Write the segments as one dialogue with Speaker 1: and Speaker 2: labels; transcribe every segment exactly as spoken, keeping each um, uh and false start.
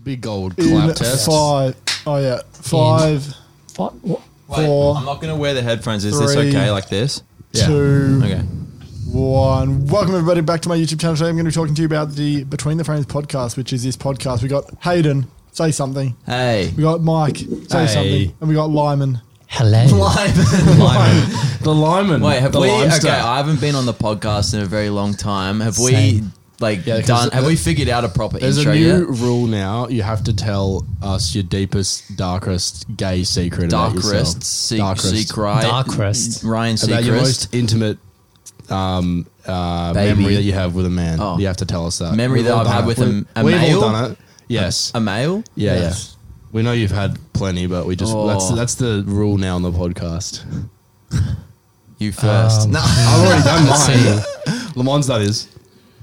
Speaker 1: Big old clap
Speaker 2: in
Speaker 1: test.
Speaker 2: five. Oh yeah, five,
Speaker 3: What? what?
Speaker 4: Wait,
Speaker 2: four,
Speaker 4: I'm not going to wear the headphones. Is this
Speaker 2: three,
Speaker 4: okay like this?
Speaker 1: Yeah.
Speaker 2: two,
Speaker 4: Okay.
Speaker 2: one. Welcome everybody back to my YouTube channel. Today I'm going to be talking to you about the Between the Frames podcast, which is this podcast. We got Hayden, say something.
Speaker 4: Hey.
Speaker 2: We got Mike, say
Speaker 1: Hey.
Speaker 2: something, and we got Lyman.
Speaker 3: Hello.
Speaker 1: Lyman. The Lyman.
Speaker 4: Wait, have
Speaker 1: the
Speaker 4: we?
Speaker 1: limestone.
Speaker 4: Okay, I haven't been on the podcast in a very long time. Have we?
Speaker 3: Same.
Speaker 4: Like
Speaker 1: Yeah, 'cause
Speaker 4: done? Have
Speaker 1: the-
Speaker 4: we figured out a proper
Speaker 1: There's
Speaker 4: intro
Speaker 1: a new
Speaker 4: yet?
Speaker 1: rule now. You have to tell us your deepest, darkest gay secret about yourself.
Speaker 4: Darkrest, Se-
Speaker 1: Darkrest.
Speaker 4: Secret,
Speaker 3: Darkrest.
Speaker 4: Ryan
Speaker 1: About your
Speaker 4: Seacrest.
Speaker 1: most intimate um, uh,
Speaker 4: Baby.
Speaker 1: memory that you have with a man.
Speaker 4: Oh.
Speaker 1: You have to tell us that.
Speaker 4: Memory
Speaker 1: We've
Speaker 4: that
Speaker 1: all
Speaker 4: I've
Speaker 1: done
Speaker 4: had
Speaker 1: it.
Speaker 4: with a-
Speaker 1: We've-
Speaker 4: a
Speaker 1: We've
Speaker 4: male?
Speaker 1: all done it. Yes.
Speaker 4: A male?
Speaker 1: yeah,
Speaker 2: Yes.
Speaker 1: yeah. We know you've had plenty, but we just
Speaker 4: Oh.
Speaker 1: that's that's the rule now on the podcast.
Speaker 4: You first.
Speaker 3: Um,
Speaker 4: no.
Speaker 1: I've already done
Speaker 3: Let's
Speaker 1: mine. Le Mans, that is.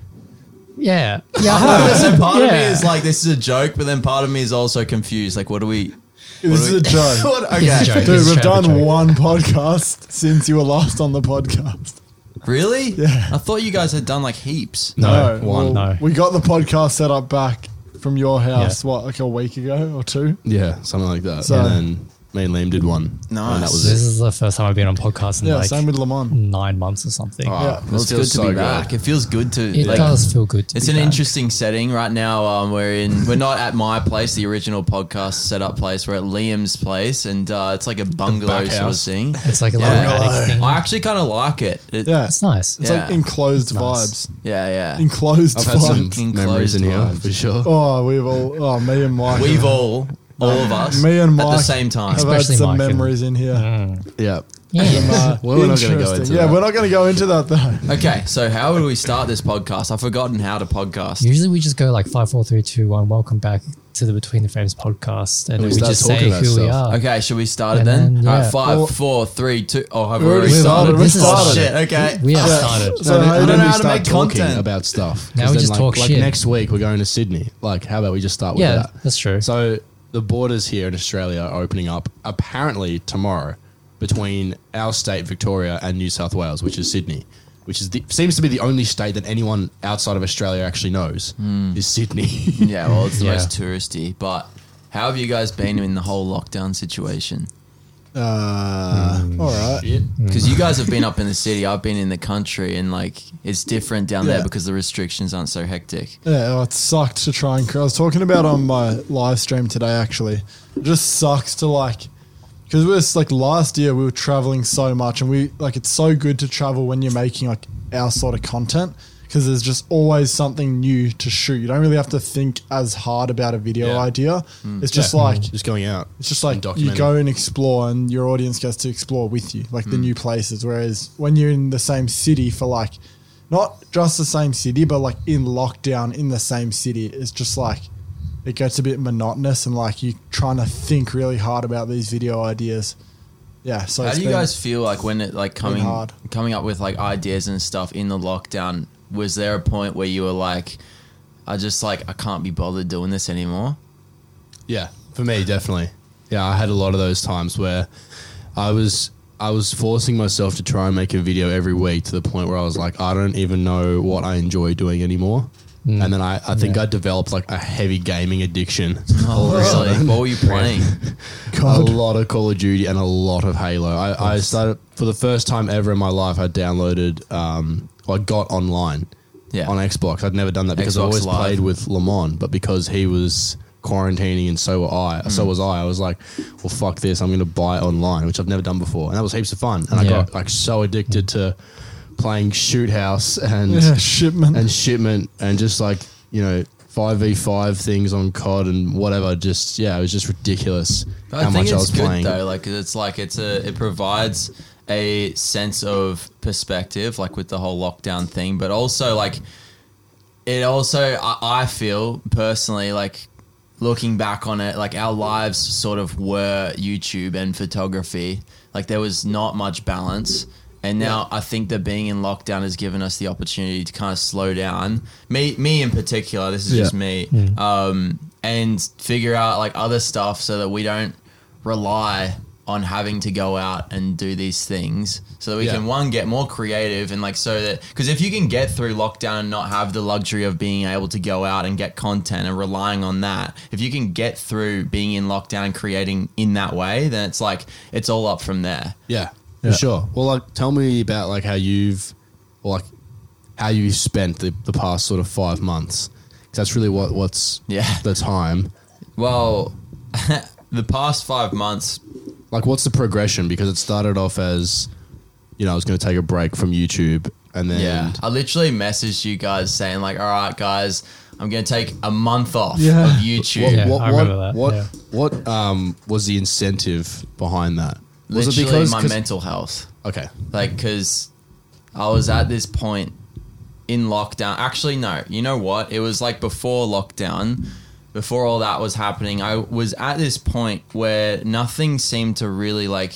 Speaker 3: Yeah. Yeah. I have.
Speaker 4: So part of me
Speaker 3: Yeah.
Speaker 4: is like, this is a joke, but then part of me is also confused. Like, what do we?
Speaker 2: This is a joke.
Speaker 4: What,
Speaker 3: It's a
Speaker 4: okay.
Speaker 3: joke.
Speaker 2: Dude,
Speaker 3: It's
Speaker 2: we've
Speaker 3: straight up a
Speaker 2: done
Speaker 3: joke.
Speaker 2: one podcast since you were last on the podcast.
Speaker 4: Really?
Speaker 2: Yeah.
Speaker 4: I thought you guys had done like heaps.
Speaker 1: No, one.
Speaker 2: well,
Speaker 3: No.
Speaker 2: We got the podcast set up back from your house, what, like a week ago or two?
Speaker 1: Yeah, something like that.
Speaker 2: So-
Speaker 1: and then me and Liam did one.
Speaker 4: Nice.
Speaker 1: And that was
Speaker 3: This
Speaker 1: it.
Speaker 3: is the first time I've been on podcast in
Speaker 2: Yeah,
Speaker 3: like
Speaker 2: same with Le Mans.
Speaker 3: nine months or something.
Speaker 1: Oh,
Speaker 2: Yeah.
Speaker 4: Well, it's good
Speaker 1: feels
Speaker 4: to
Speaker 1: so
Speaker 4: be
Speaker 1: good.
Speaker 4: back. It feels good to.
Speaker 3: It
Speaker 4: like,
Speaker 3: does feel good. To
Speaker 4: It's
Speaker 3: be
Speaker 4: an
Speaker 3: back.
Speaker 4: interesting setting right now. Um, we're in. We're not at my place, the original podcast setup place. We're at Liam's place, and uh, it's like a bungalow
Speaker 1: back
Speaker 4: sort of
Speaker 1: house.
Speaker 4: thing.
Speaker 3: It's like a
Speaker 4: Yeah.
Speaker 3: little attic thing.
Speaker 4: I actually kind of like it. It-
Speaker 2: Yeah.
Speaker 3: It's nice.
Speaker 2: It's
Speaker 4: Yeah.
Speaker 2: like enclosed
Speaker 3: Nice.
Speaker 2: vibes.
Speaker 4: yeah, yeah.
Speaker 2: Enclosed
Speaker 1: I've had some
Speaker 2: vibes.
Speaker 4: Enclosed
Speaker 1: memories in here
Speaker 4: vibes.
Speaker 1: for sure.
Speaker 2: Oh, we've all, oh, me and Mike.
Speaker 4: We've
Speaker 2: have-
Speaker 4: all, all of us,
Speaker 2: me and
Speaker 4: at
Speaker 2: Mike
Speaker 4: the same time.
Speaker 2: have had
Speaker 3: Especially
Speaker 2: some
Speaker 3: Mike and-
Speaker 2: memories in here.
Speaker 3: Mm.
Speaker 1: Yeah.
Speaker 3: Yeah.
Speaker 2: Uh,
Speaker 1: Well, we're not gonna go
Speaker 2: interesting.
Speaker 1: into
Speaker 2: Yeah,
Speaker 1: that.
Speaker 2: we're not going to go into that though.
Speaker 4: Okay, so how would we start this podcast? I've forgotten how to podcast.
Speaker 3: Usually we just go like five, four, three, two, one. Welcome back to the Between the Frames podcast, and,
Speaker 1: And we
Speaker 3: then we
Speaker 1: start
Speaker 3: just
Speaker 1: talking
Speaker 3: say
Speaker 1: about
Speaker 3: who we
Speaker 1: stuff.
Speaker 3: are.
Speaker 4: Okay, should we start it
Speaker 3: And
Speaker 4: then?
Speaker 3: then,
Speaker 4: All right,
Speaker 3: yeah.
Speaker 4: five,
Speaker 2: Well-
Speaker 4: four, three, two. Oh, have
Speaker 2: We
Speaker 4: we
Speaker 2: already
Speaker 4: already
Speaker 2: started.
Speaker 4: started?
Speaker 2: We
Speaker 3: This is
Speaker 4: Oh,
Speaker 2: started.
Speaker 4: shit, okay.
Speaker 3: We have
Speaker 2: Yeah.
Speaker 3: started.
Speaker 2: So
Speaker 1: No,
Speaker 2: how
Speaker 1: and
Speaker 2: do
Speaker 1: then
Speaker 2: we
Speaker 1: we
Speaker 4: start
Speaker 1: start talking
Speaker 4: content?
Speaker 1: about stuff.
Speaker 3: Now
Speaker 1: 'Cause
Speaker 3: we
Speaker 1: then,
Speaker 3: just
Speaker 1: like,
Speaker 3: talk
Speaker 1: like
Speaker 3: shit.
Speaker 1: next week we're going to Sydney. Like, how about we just start with
Speaker 3: Yeah,
Speaker 1: that?
Speaker 3: that's true.
Speaker 1: So the borders here in Australia are opening up apparently tomorrow between our state, Victoria, and New South Wales, which is Sydney, which is the, seems to be the only state that anyone outside of Australia actually knows is Sydney.
Speaker 4: Yeah, well, it's the
Speaker 3: Yeah.
Speaker 4: most touristy. But how have you guys been in the whole lockdown situation?
Speaker 2: Uh, All right.
Speaker 4: Because you guys have been up in the city, I've been in the country, and like it's different down
Speaker 2: Yeah.
Speaker 4: there because the restrictions aren't so hectic.
Speaker 2: Yeah, well, it sucked to try and. I was talking about on my live stream today. Actually, it just sucks to like, because it was like last year we were traveling so much, and we like it's so good to travel when you're making like our sort of content because there's just always something new to shoot. You don't really have to think as hard about a video
Speaker 1: Yeah.
Speaker 2: idea. It's just
Speaker 1: Yeah.
Speaker 2: like
Speaker 1: Just going out.
Speaker 2: it's just like
Speaker 1: and
Speaker 2: you
Speaker 1: documenting.
Speaker 2: go and explore, and your audience gets to explore with you, like the new places. Whereas when you're in the same city for like, not just the same city, but like in lockdown in the same city, it's just like it gets a bit monotonous, and like you're trying to think really hard about these video ideas. Yeah. So
Speaker 4: How
Speaker 2: it's
Speaker 4: do you
Speaker 2: been-
Speaker 4: guys feel like when it like coming
Speaker 2: hard.
Speaker 4: coming up with like ideas and stuff in the lockdown? Was there a point where you were like, I just like I can't be bothered doing this anymore?
Speaker 1: Yeah, for me, definitely. Yeah, I had a lot of those times where I was I was forcing myself to try and make a video every week to the point where I was like, I don't even know what I enjoy doing anymore. And then I, I think
Speaker 3: Yeah.
Speaker 1: I developed like a heavy gaming addiction.
Speaker 4: Oh, really? What were you playing?
Speaker 1: A lot of Call of Duty and a lot of Halo. I, I started for the first time ever in my life. I downloaded, um, I got online
Speaker 4: Yeah.
Speaker 1: on Xbox. I'd never done that because I
Speaker 4: Xbox
Speaker 1: always
Speaker 4: Live.
Speaker 1: played with Lamont, but because he was quarantining and so were I,
Speaker 4: Mm.
Speaker 1: so was I. I was like, well, fuck this. I'm going to buy it online, which I've never done before, and that was heaps of fun. And I
Speaker 3: Yeah.
Speaker 1: got like so addicted to playing Shoot House and
Speaker 2: Yeah, shipment.
Speaker 1: and Shipment and just like you know. five v five things on C O D and whatever, just yeah, it was just ridiculous
Speaker 4: But
Speaker 1: how
Speaker 4: I think
Speaker 1: much I
Speaker 4: it's
Speaker 1: was
Speaker 4: good
Speaker 1: playing.
Speaker 4: though. Like it's like it's a it provides a sense of perspective, like with the whole lockdown thing, but also like it also I, I feel personally like looking back on it, like our lives sort of were YouTube and photography. Like there was not much balance. And now I think that being in lockdown has given us the opportunity to kind of slow down. Me, me in particular, this is
Speaker 1: Yeah.
Speaker 4: just me, um, and figure out like other stuff so that we don't rely on having to go out and do these things so that we
Speaker 1: Yeah.
Speaker 4: can one get more creative and like so that because if you can get through lockdown and not have the luxury of being able to go out and get content and relying on that, if you can get through being in lockdown and creating in that way, then it's like it's all up from there.
Speaker 1: Yeah,
Speaker 2: Yeah.
Speaker 1: for sure. Well, like, tell me about like how you've, or like how you've spent the, the past sort of five months. Because that's really what what's
Speaker 4: Yeah.
Speaker 1: the time.
Speaker 4: Well, the past five months.
Speaker 1: Like, what's the progression? Because it started off as, you know, I was going to take a break from YouTube, and then
Speaker 4: Yeah, I literally messaged you guys saying like, all right, guys, I'm going to take a month off
Speaker 2: Yeah.
Speaker 4: of YouTube.
Speaker 1: what
Speaker 3: Yeah,
Speaker 1: what
Speaker 3: I
Speaker 1: what
Speaker 3: remember that,
Speaker 1: what,
Speaker 3: yeah.
Speaker 1: what um was the incentive behind that? Was
Speaker 4: Literally
Speaker 1: it because
Speaker 4: my
Speaker 1: 'cause-
Speaker 4: mental health.
Speaker 1: Okay,
Speaker 4: Like, because I was at this point in lockdown. Actually, no, you know what? It was like before lockdown, before all that was happening. I was at this point where nothing seemed to really like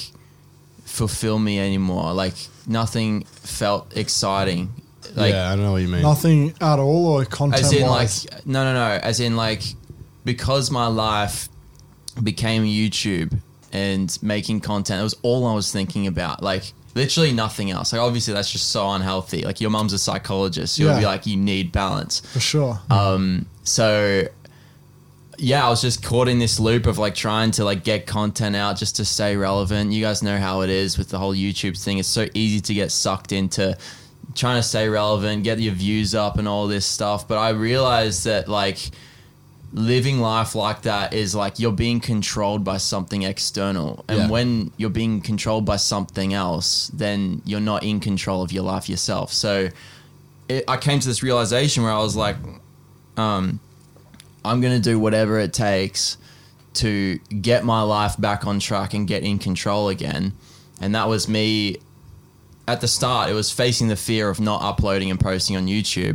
Speaker 4: fulfill me anymore. Like, nothing felt exciting. Like,
Speaker 1: yeah, I know what you mean.
Speaker 2: Nothing at all, or content
Speaker 4: as in
Speaker 2: wise.
Speaker 4: like no no no as in like because my life became YouTube and making content, it was all I was thinking about, like literally nothing else. Like, obviously that's just so unhealthy. Like, your mum's a psychologist, she'll
Speaker 2: Yeah.
Speaker 4: be like, you need balance.
Speaker 2: For sure.
Speaker 4: Um, so yeah, I was just caught in this loop of like trying to like get content out just to stay relevant. You guys know how it is with the whole YouTube thing. It's so easy to get sucked into trying to stay relevant, get your views up and all this stuff. But I realized that like living life like that is like you're being controlled by something external. And
Speaker 1: Yeah.
Speaker 4: when you're being controlled by something else, then you're not in control of your life yourself. So it, I came to this realization where I was like, um, I'm going to do whatever it takes to get my life back on track and get in control again. And that was me at the start. It was facing the fear of not uploading and posting on YouTube,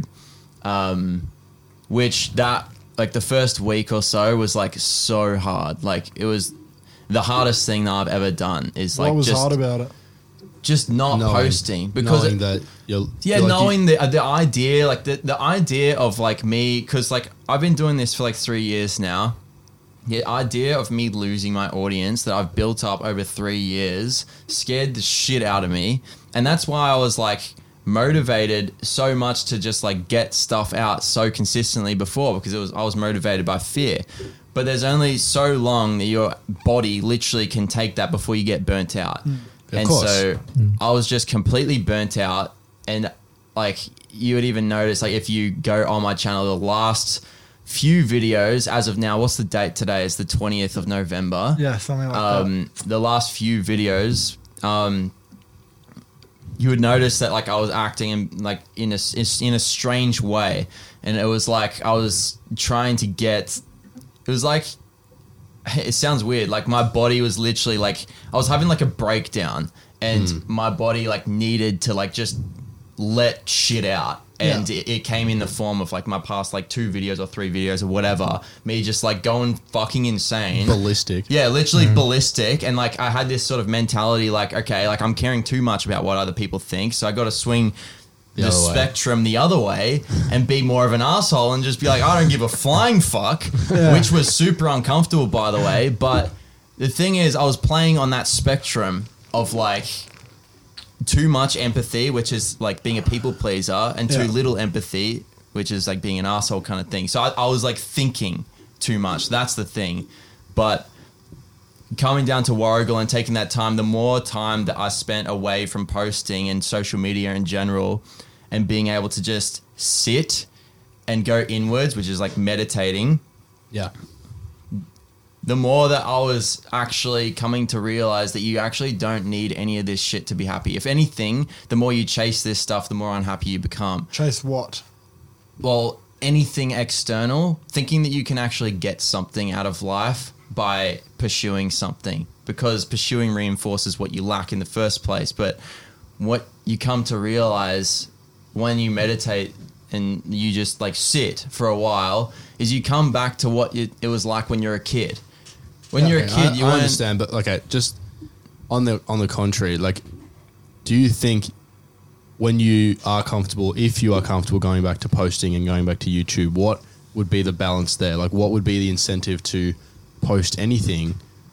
Speaker 4: um, which that like the first week or so was like so hard. Like, it was the hardest thing that I've ever done is like
Speaker 2: what was
Speaker 4: just,
Speaker 2: hard about it?
Speaker 4: just not
Speaker 1: Knowing-
Speaker 4: posting because
Speaker 1: knowing
Speaker 4: it,
Speaker 1: that you're
Speaker 4: yeah,
Speaker 1: you're like,
Speaker 4: knowing the the idea, like the the idea of like me, because like I've been doing this for like three years now. The idea of me losing my audience that I've built up over three years scared the shit out of me, and that's why I was like motivated so much to just like get stuff out so consistently before, because it was I was motivated by fear. But there's only so long that your body literally can take that before you get burnt out.
Speaker 1: Of
Speaker 4: And
Speaker 1: course.
Speaker 4: so I was just completely burnt out, and like you would even notice, like if you go on my channel, the last few videos as of now, what's the date today? It's the twentieth of November.
Speaker 2: Yeah, something like
Speaker 4: Um, the last few videos, um, you would notice that like I was acting in like in a in a strange way, and it was like I was trying to get. It was like, it sounds weird. Like my body was literally like I was having like a breakdown, and my body like needed to like just let shit out. And
Speaker 2: Yeah.
Speaker 4: it, it came in the form of like my past like two videos or three videos or whatever, me just like going fucking insane.
Speaker 1: ballistic.
Speaker 4: Yeah, literally ballistic. And like I had this sort of mentality like, okay, like I'm caring too much about what other people think, so I got to swing
Speaker 1: The
Speaker 4: the,
Speaker 1: other way.
Speaker 4: spectrum the other way and be more of an asshole and just be like, I don't give a flying fuck, which was super uncomfortable, by the way. But the thing is, I was playing on that spectrum of like too much empathy, which is like being a people pleaser, and too
Speaker 2: Yeah.
Speaker 4: little empathy, which is like being an asshole kind of thing. So I, I was like thinking too much. That's the thing. But coming down to Warrigal and taking that time, the more time that I spent away from posting and social media in general, and being able to just sit and go inwards, which is like meditating,
Speaker 1: Yeah.
Speaker 4: the more that I was actually coming to realize that you actually don't need any of this shit to be happy. If anything, the more you chase this stuff, the more unhappy you become.
Speaker 2: Chase what?
Speaker 4: Well, anything external, thinking that you can actually get something out of life by pursuing something, because pursuing reinforces what you lack in the first place. But what you come to realize when you meditate and you just like sit for a while is you come back to what you, it was like when you're a kid. When
Speaker 2: Yeah,
Speaker 4: you're a
Speaker 1: Okay,
Speaker 4: kid,
Speaker 1: I,
Speaker 4: you
Speaker 1: I
Speaker 4: weren't-
Speaker 1: understand, but okay, just on the on the contrary, like, do you think when you are comfortable, if you are comfortable going back to posting and going back to YouTube, what would be the balance there? Like, what would be the incentive to post anything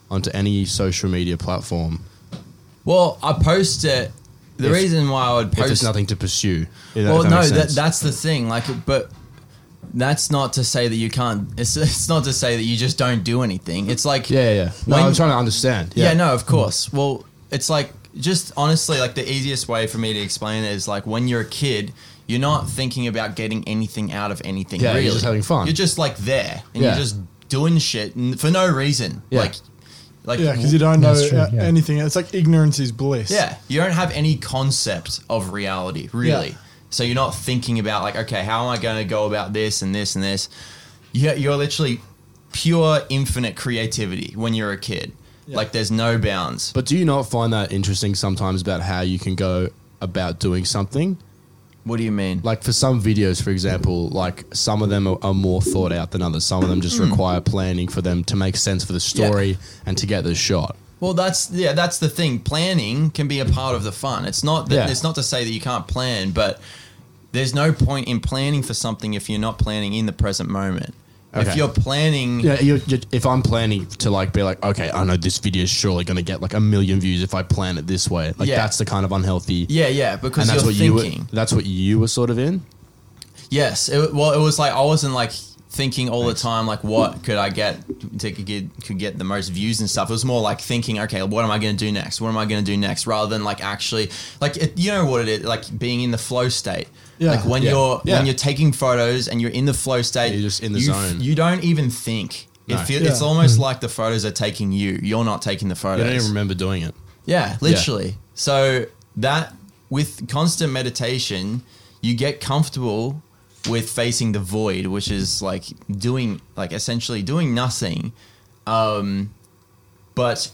Speaker 1: onto any social media platform
Speaker 4: Well, I post it. The
Speaker 1: If-
Speaker 4: reason why I would
Speaker 1: if there's
Speaker 4: post
Speaker 1: nothing to pursue? If that-
Speaker 4: well,
Speaker 1: if that
Speaker 4: no,
Speaker 1: makes
Speaker 4: that,
Speaker 1: sense.
Speaker 4: that's the thing. Like, but that's not to say that you can't. It's, it's not to say that you just don't do anything. It's like,
Speaker 1: yeah, yeah. No,
Speaker 4: when-
Speaker 1: I'm trying to understand.
Speaker 4: yeah,
Speaker 1: Yeah,
Speaker 4: no, of course. Well, it's like just honestly, like the easiest way for me to explain it is like when you're a kid, you're not thinking about getting anything out of anything.
Speaker 1: Yeah, you're
Speaker 4: really,
Speaker 1: just having fun.
Speaker 4: You're just like there, and
Speaker 1: Yeah.
Speaker 4: you're just doing shit n- for no reason.
Speaker 1: Yeah.
Speaker 4: Like, like
Speaker 2: Yeah, because you don't know
Speaker 3: That's true,
Speaker 2: uh,
Speaker 3: yeah.
Speaker 2: anything. It's like ignorance is bliss.
Speaker 4: Yeah, you don't have any concept of reality, really.
Speaker 2: Yeah.
Speaker 4: So you're not thinking about like, okay, how am I going to go about this and this and this? You're, you're literally pure infinite creativity when you're a kid.
Speaker 2: Yeah.
Speaker 4: Like there's no bounds.
Speaker 1: But do you not find that interesting sometimes about how you can go about doing something?
Speaker 4: What do you mean?
Speaker 1: Like for some videos, for example, like some of them are, are more thought out than others. Some of them just require planning for them to make sense for the story and to get the shot.
Speaker 4: Well, that's yeah, that's the thing. Planning can be a part of the fun. It's not that
Speaker 1: Yeah.
Speaker 4: it's not to say that you can't plan, but there's no point in planning for something if you're not planning in the present moment. If
Speaker 1: Okay.
Speaker 4: you're planning,
Speaker 1: Yeah, you you if I'm planning to like be like, okay, I know this video is surely going to get like a million views if I plan it this way. Like
Speaker 4: Yeah.
Speaker 1: that's the kind of unhealthy.
Speaker 4: yeah, yeah, because
Speaker 1: and that's
Speaker 4: you're
Speaker 1: what you
Speaker 4: thinking.
Speaker 1: were, that's what you were sort of in.
Speaker 4: Yes. It, well, it was like I wasn't like thinking all the time like what could I get to get could get the most views and stuff. It was more like thinking, okay, what am I going to do next? What am I going to do next? Rather than like actually like it, you know what it is like being in the flow state.
Speaker 2: Yeah.
Speaker 4: Like when
Speaker 1: Yeah.
Speaker 4: you're
Speaker 1: Yeah.
Speaker 4: when you're taking photos and you're in the flow state,
Speaker 1: You're just in the
Speaker 4: you,
Speaker 1: zone.
Speaker 4: You don't even think. It
Speaker 1: No.
Speaker 4: feel,
Speaker 2: Yeah.
Speaker 4: It's almost like the photos are taking you. You're not taking the
Speaker 1: You
Speaker 4: photos.
Speaker 1: don't even remember doing it.
Speaker 4: Yeah, literally. So that with constant meditation, you get comfortable with facing the void, which is like doing, like essentially doing nothing. Um, but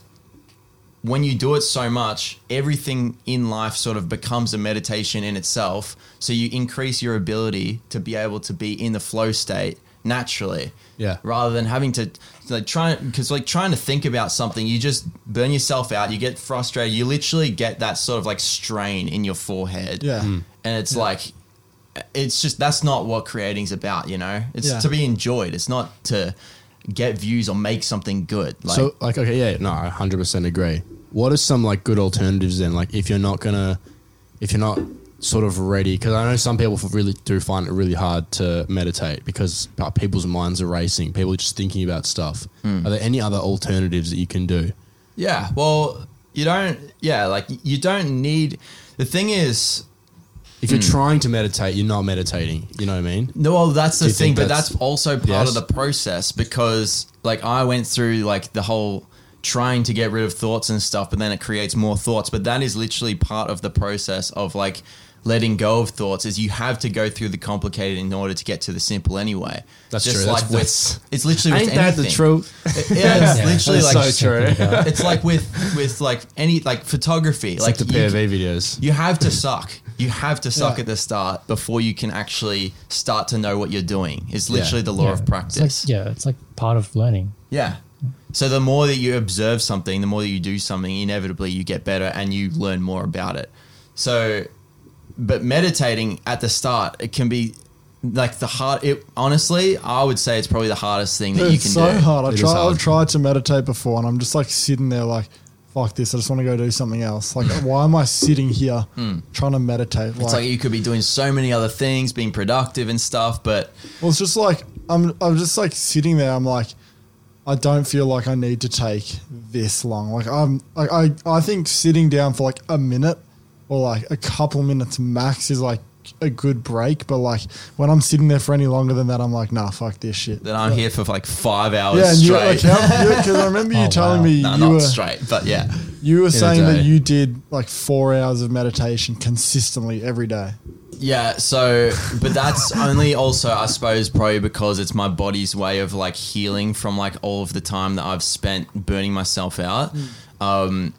Speaker 4: when you do it so much, everything in life sort of becomes a meditation in itself. So you increase your ability to be able to be in the flow state naturally.
Speaker 1: Yeah.
Speaker 4: Rather than having to like try because like trying to think about something, you just burn yourself out. You get frustrated. You literally get that sort of like strain in your forehead.
Speaker 2: Yeah. Mm.
Speaker 4: And it's like, it's just, that's not what creating's about, you know? It's
Speaker 2: Yeah.
Speaker 4: to be enjoyed. It's not to get views or make something good. Like,
Speaker 1: so like okay, yeah, no, I one hundred percent agree. What are some like good alternatives then? Like if you're not gonna, if you're not sort of ready, because I know some people really do find it really hard to meditate because uh, people's minds are racing. People are just thinking about stuff.
Speaker 4: Hmm.
Speaker 1: Are there any other alternatives that you can do?
Speaker 4: yeah, well, you don't, yeah, like you don't need, the thing is,
Speaker 1: If you're trying to meditate, you're not meditating. You know what I mean?
Speaker 4: no, well, that's the
Speaker 1: Do you
Speaker 4: thing,
Speaker 1: think
Speaker 4: but
Speaker 1: that's-
Speaker 4: that's also part
Speaker 1: Yes?
Speaker 4: of the process because like I went through like the whole trying to get rid of thoughts and stuff, but then it creates more thoughts. But that is literally part of the process of like letting go of thoughts is you have to go through the complicated in order to get to the simple anyway.
Speaker 1: That's
Speaker 4: Just
Speaker 1: true.
Speaker 4: like
Speaker 1: That's-
Speaker 4: with,
Speaker 1: that's-
Speaker 4: it's literally with
Speaker 1: Ain't that
Speaker 4: anything.
Speaker 1: the truth?
Speaker 4: Yeah, it's
Speaker 3: Yeah,
Speaker 4: literally
Speaker 3: that's
Speaker 4: like
Speaker 1: so true.
Speaker 4: it's like with with like any like photography,
Speaker 1: It's
Speaker 4: like,
Speaker 1: like the
Speaker 4: you,
Speaker 1: P O V videos.
Speaker 4: you have to suck. You have to suck
Speaker 2: Yeah.
Speaker 4: at the start before you can actually start to know what you're doing. It's literally the law
Speaker 3: Yeah.
Speaker 4: of
Speaker 3: It's
Speaker 4: practice.
Speaker 3: like, yeah, it's like part of learning.
Speaker 4: Yeah. So the more that you observe something, the more that you do something, inevitably you get better and you learn more about it. So, but meditating at the start, it can be like the hard. It honestly, I would say it's probably the hardest thing that you
Speaker 2: It's
Speaker 4: can
Speaker 2: so
Speaker 4: do.
Speaker 2: hard. I've
Speaker 1: It is
Speaker 2: tried,
Speaker 1: hard.
Speaker 2: I've tried to meditate before, and I'm just like sitting there, like, fuck this. I just want to go do something else. Like, why am I sitting here trying to meditate?
Speaker 4: Hmm. It's like you could be doing so many other things, being productive and stuff, but
Speaker 2: well, it's just like I'm. I'm just like sitting there. I'm like, I don't feel like I need to take this long. Like I'm. Like I. I think sitting down for like a minute or like a couple minutes max is like a good break. But like when I'm sitting there for any longer than that, I'm like, nah, fuck this shit.
Speaker 4: then I'm here for like five hours
Speaker 2: Yeah, and you
Speaker 4: straight.
Speaker 2: like because I remember you
Speaker 3: Oh,
Speaker 2: telling
Speaker 3: wow.
Speaker 2: me
Speaker 4: no,
Speaker 2: you
Speaker 4: not
Speaker 2: were
Speaker 4: straight, but yeah.
Speaker 2: you were
Speaker 1: a
Speaker 2: saying that
Speaker 1: day.
Speaker 2: you did like four hours of meditation consistently every day.
Speaker 4: Yeah, so, but that's only also, I suppose, probably because it's my body's way of like healing from like all of the time that I've spent burning myself out. Um,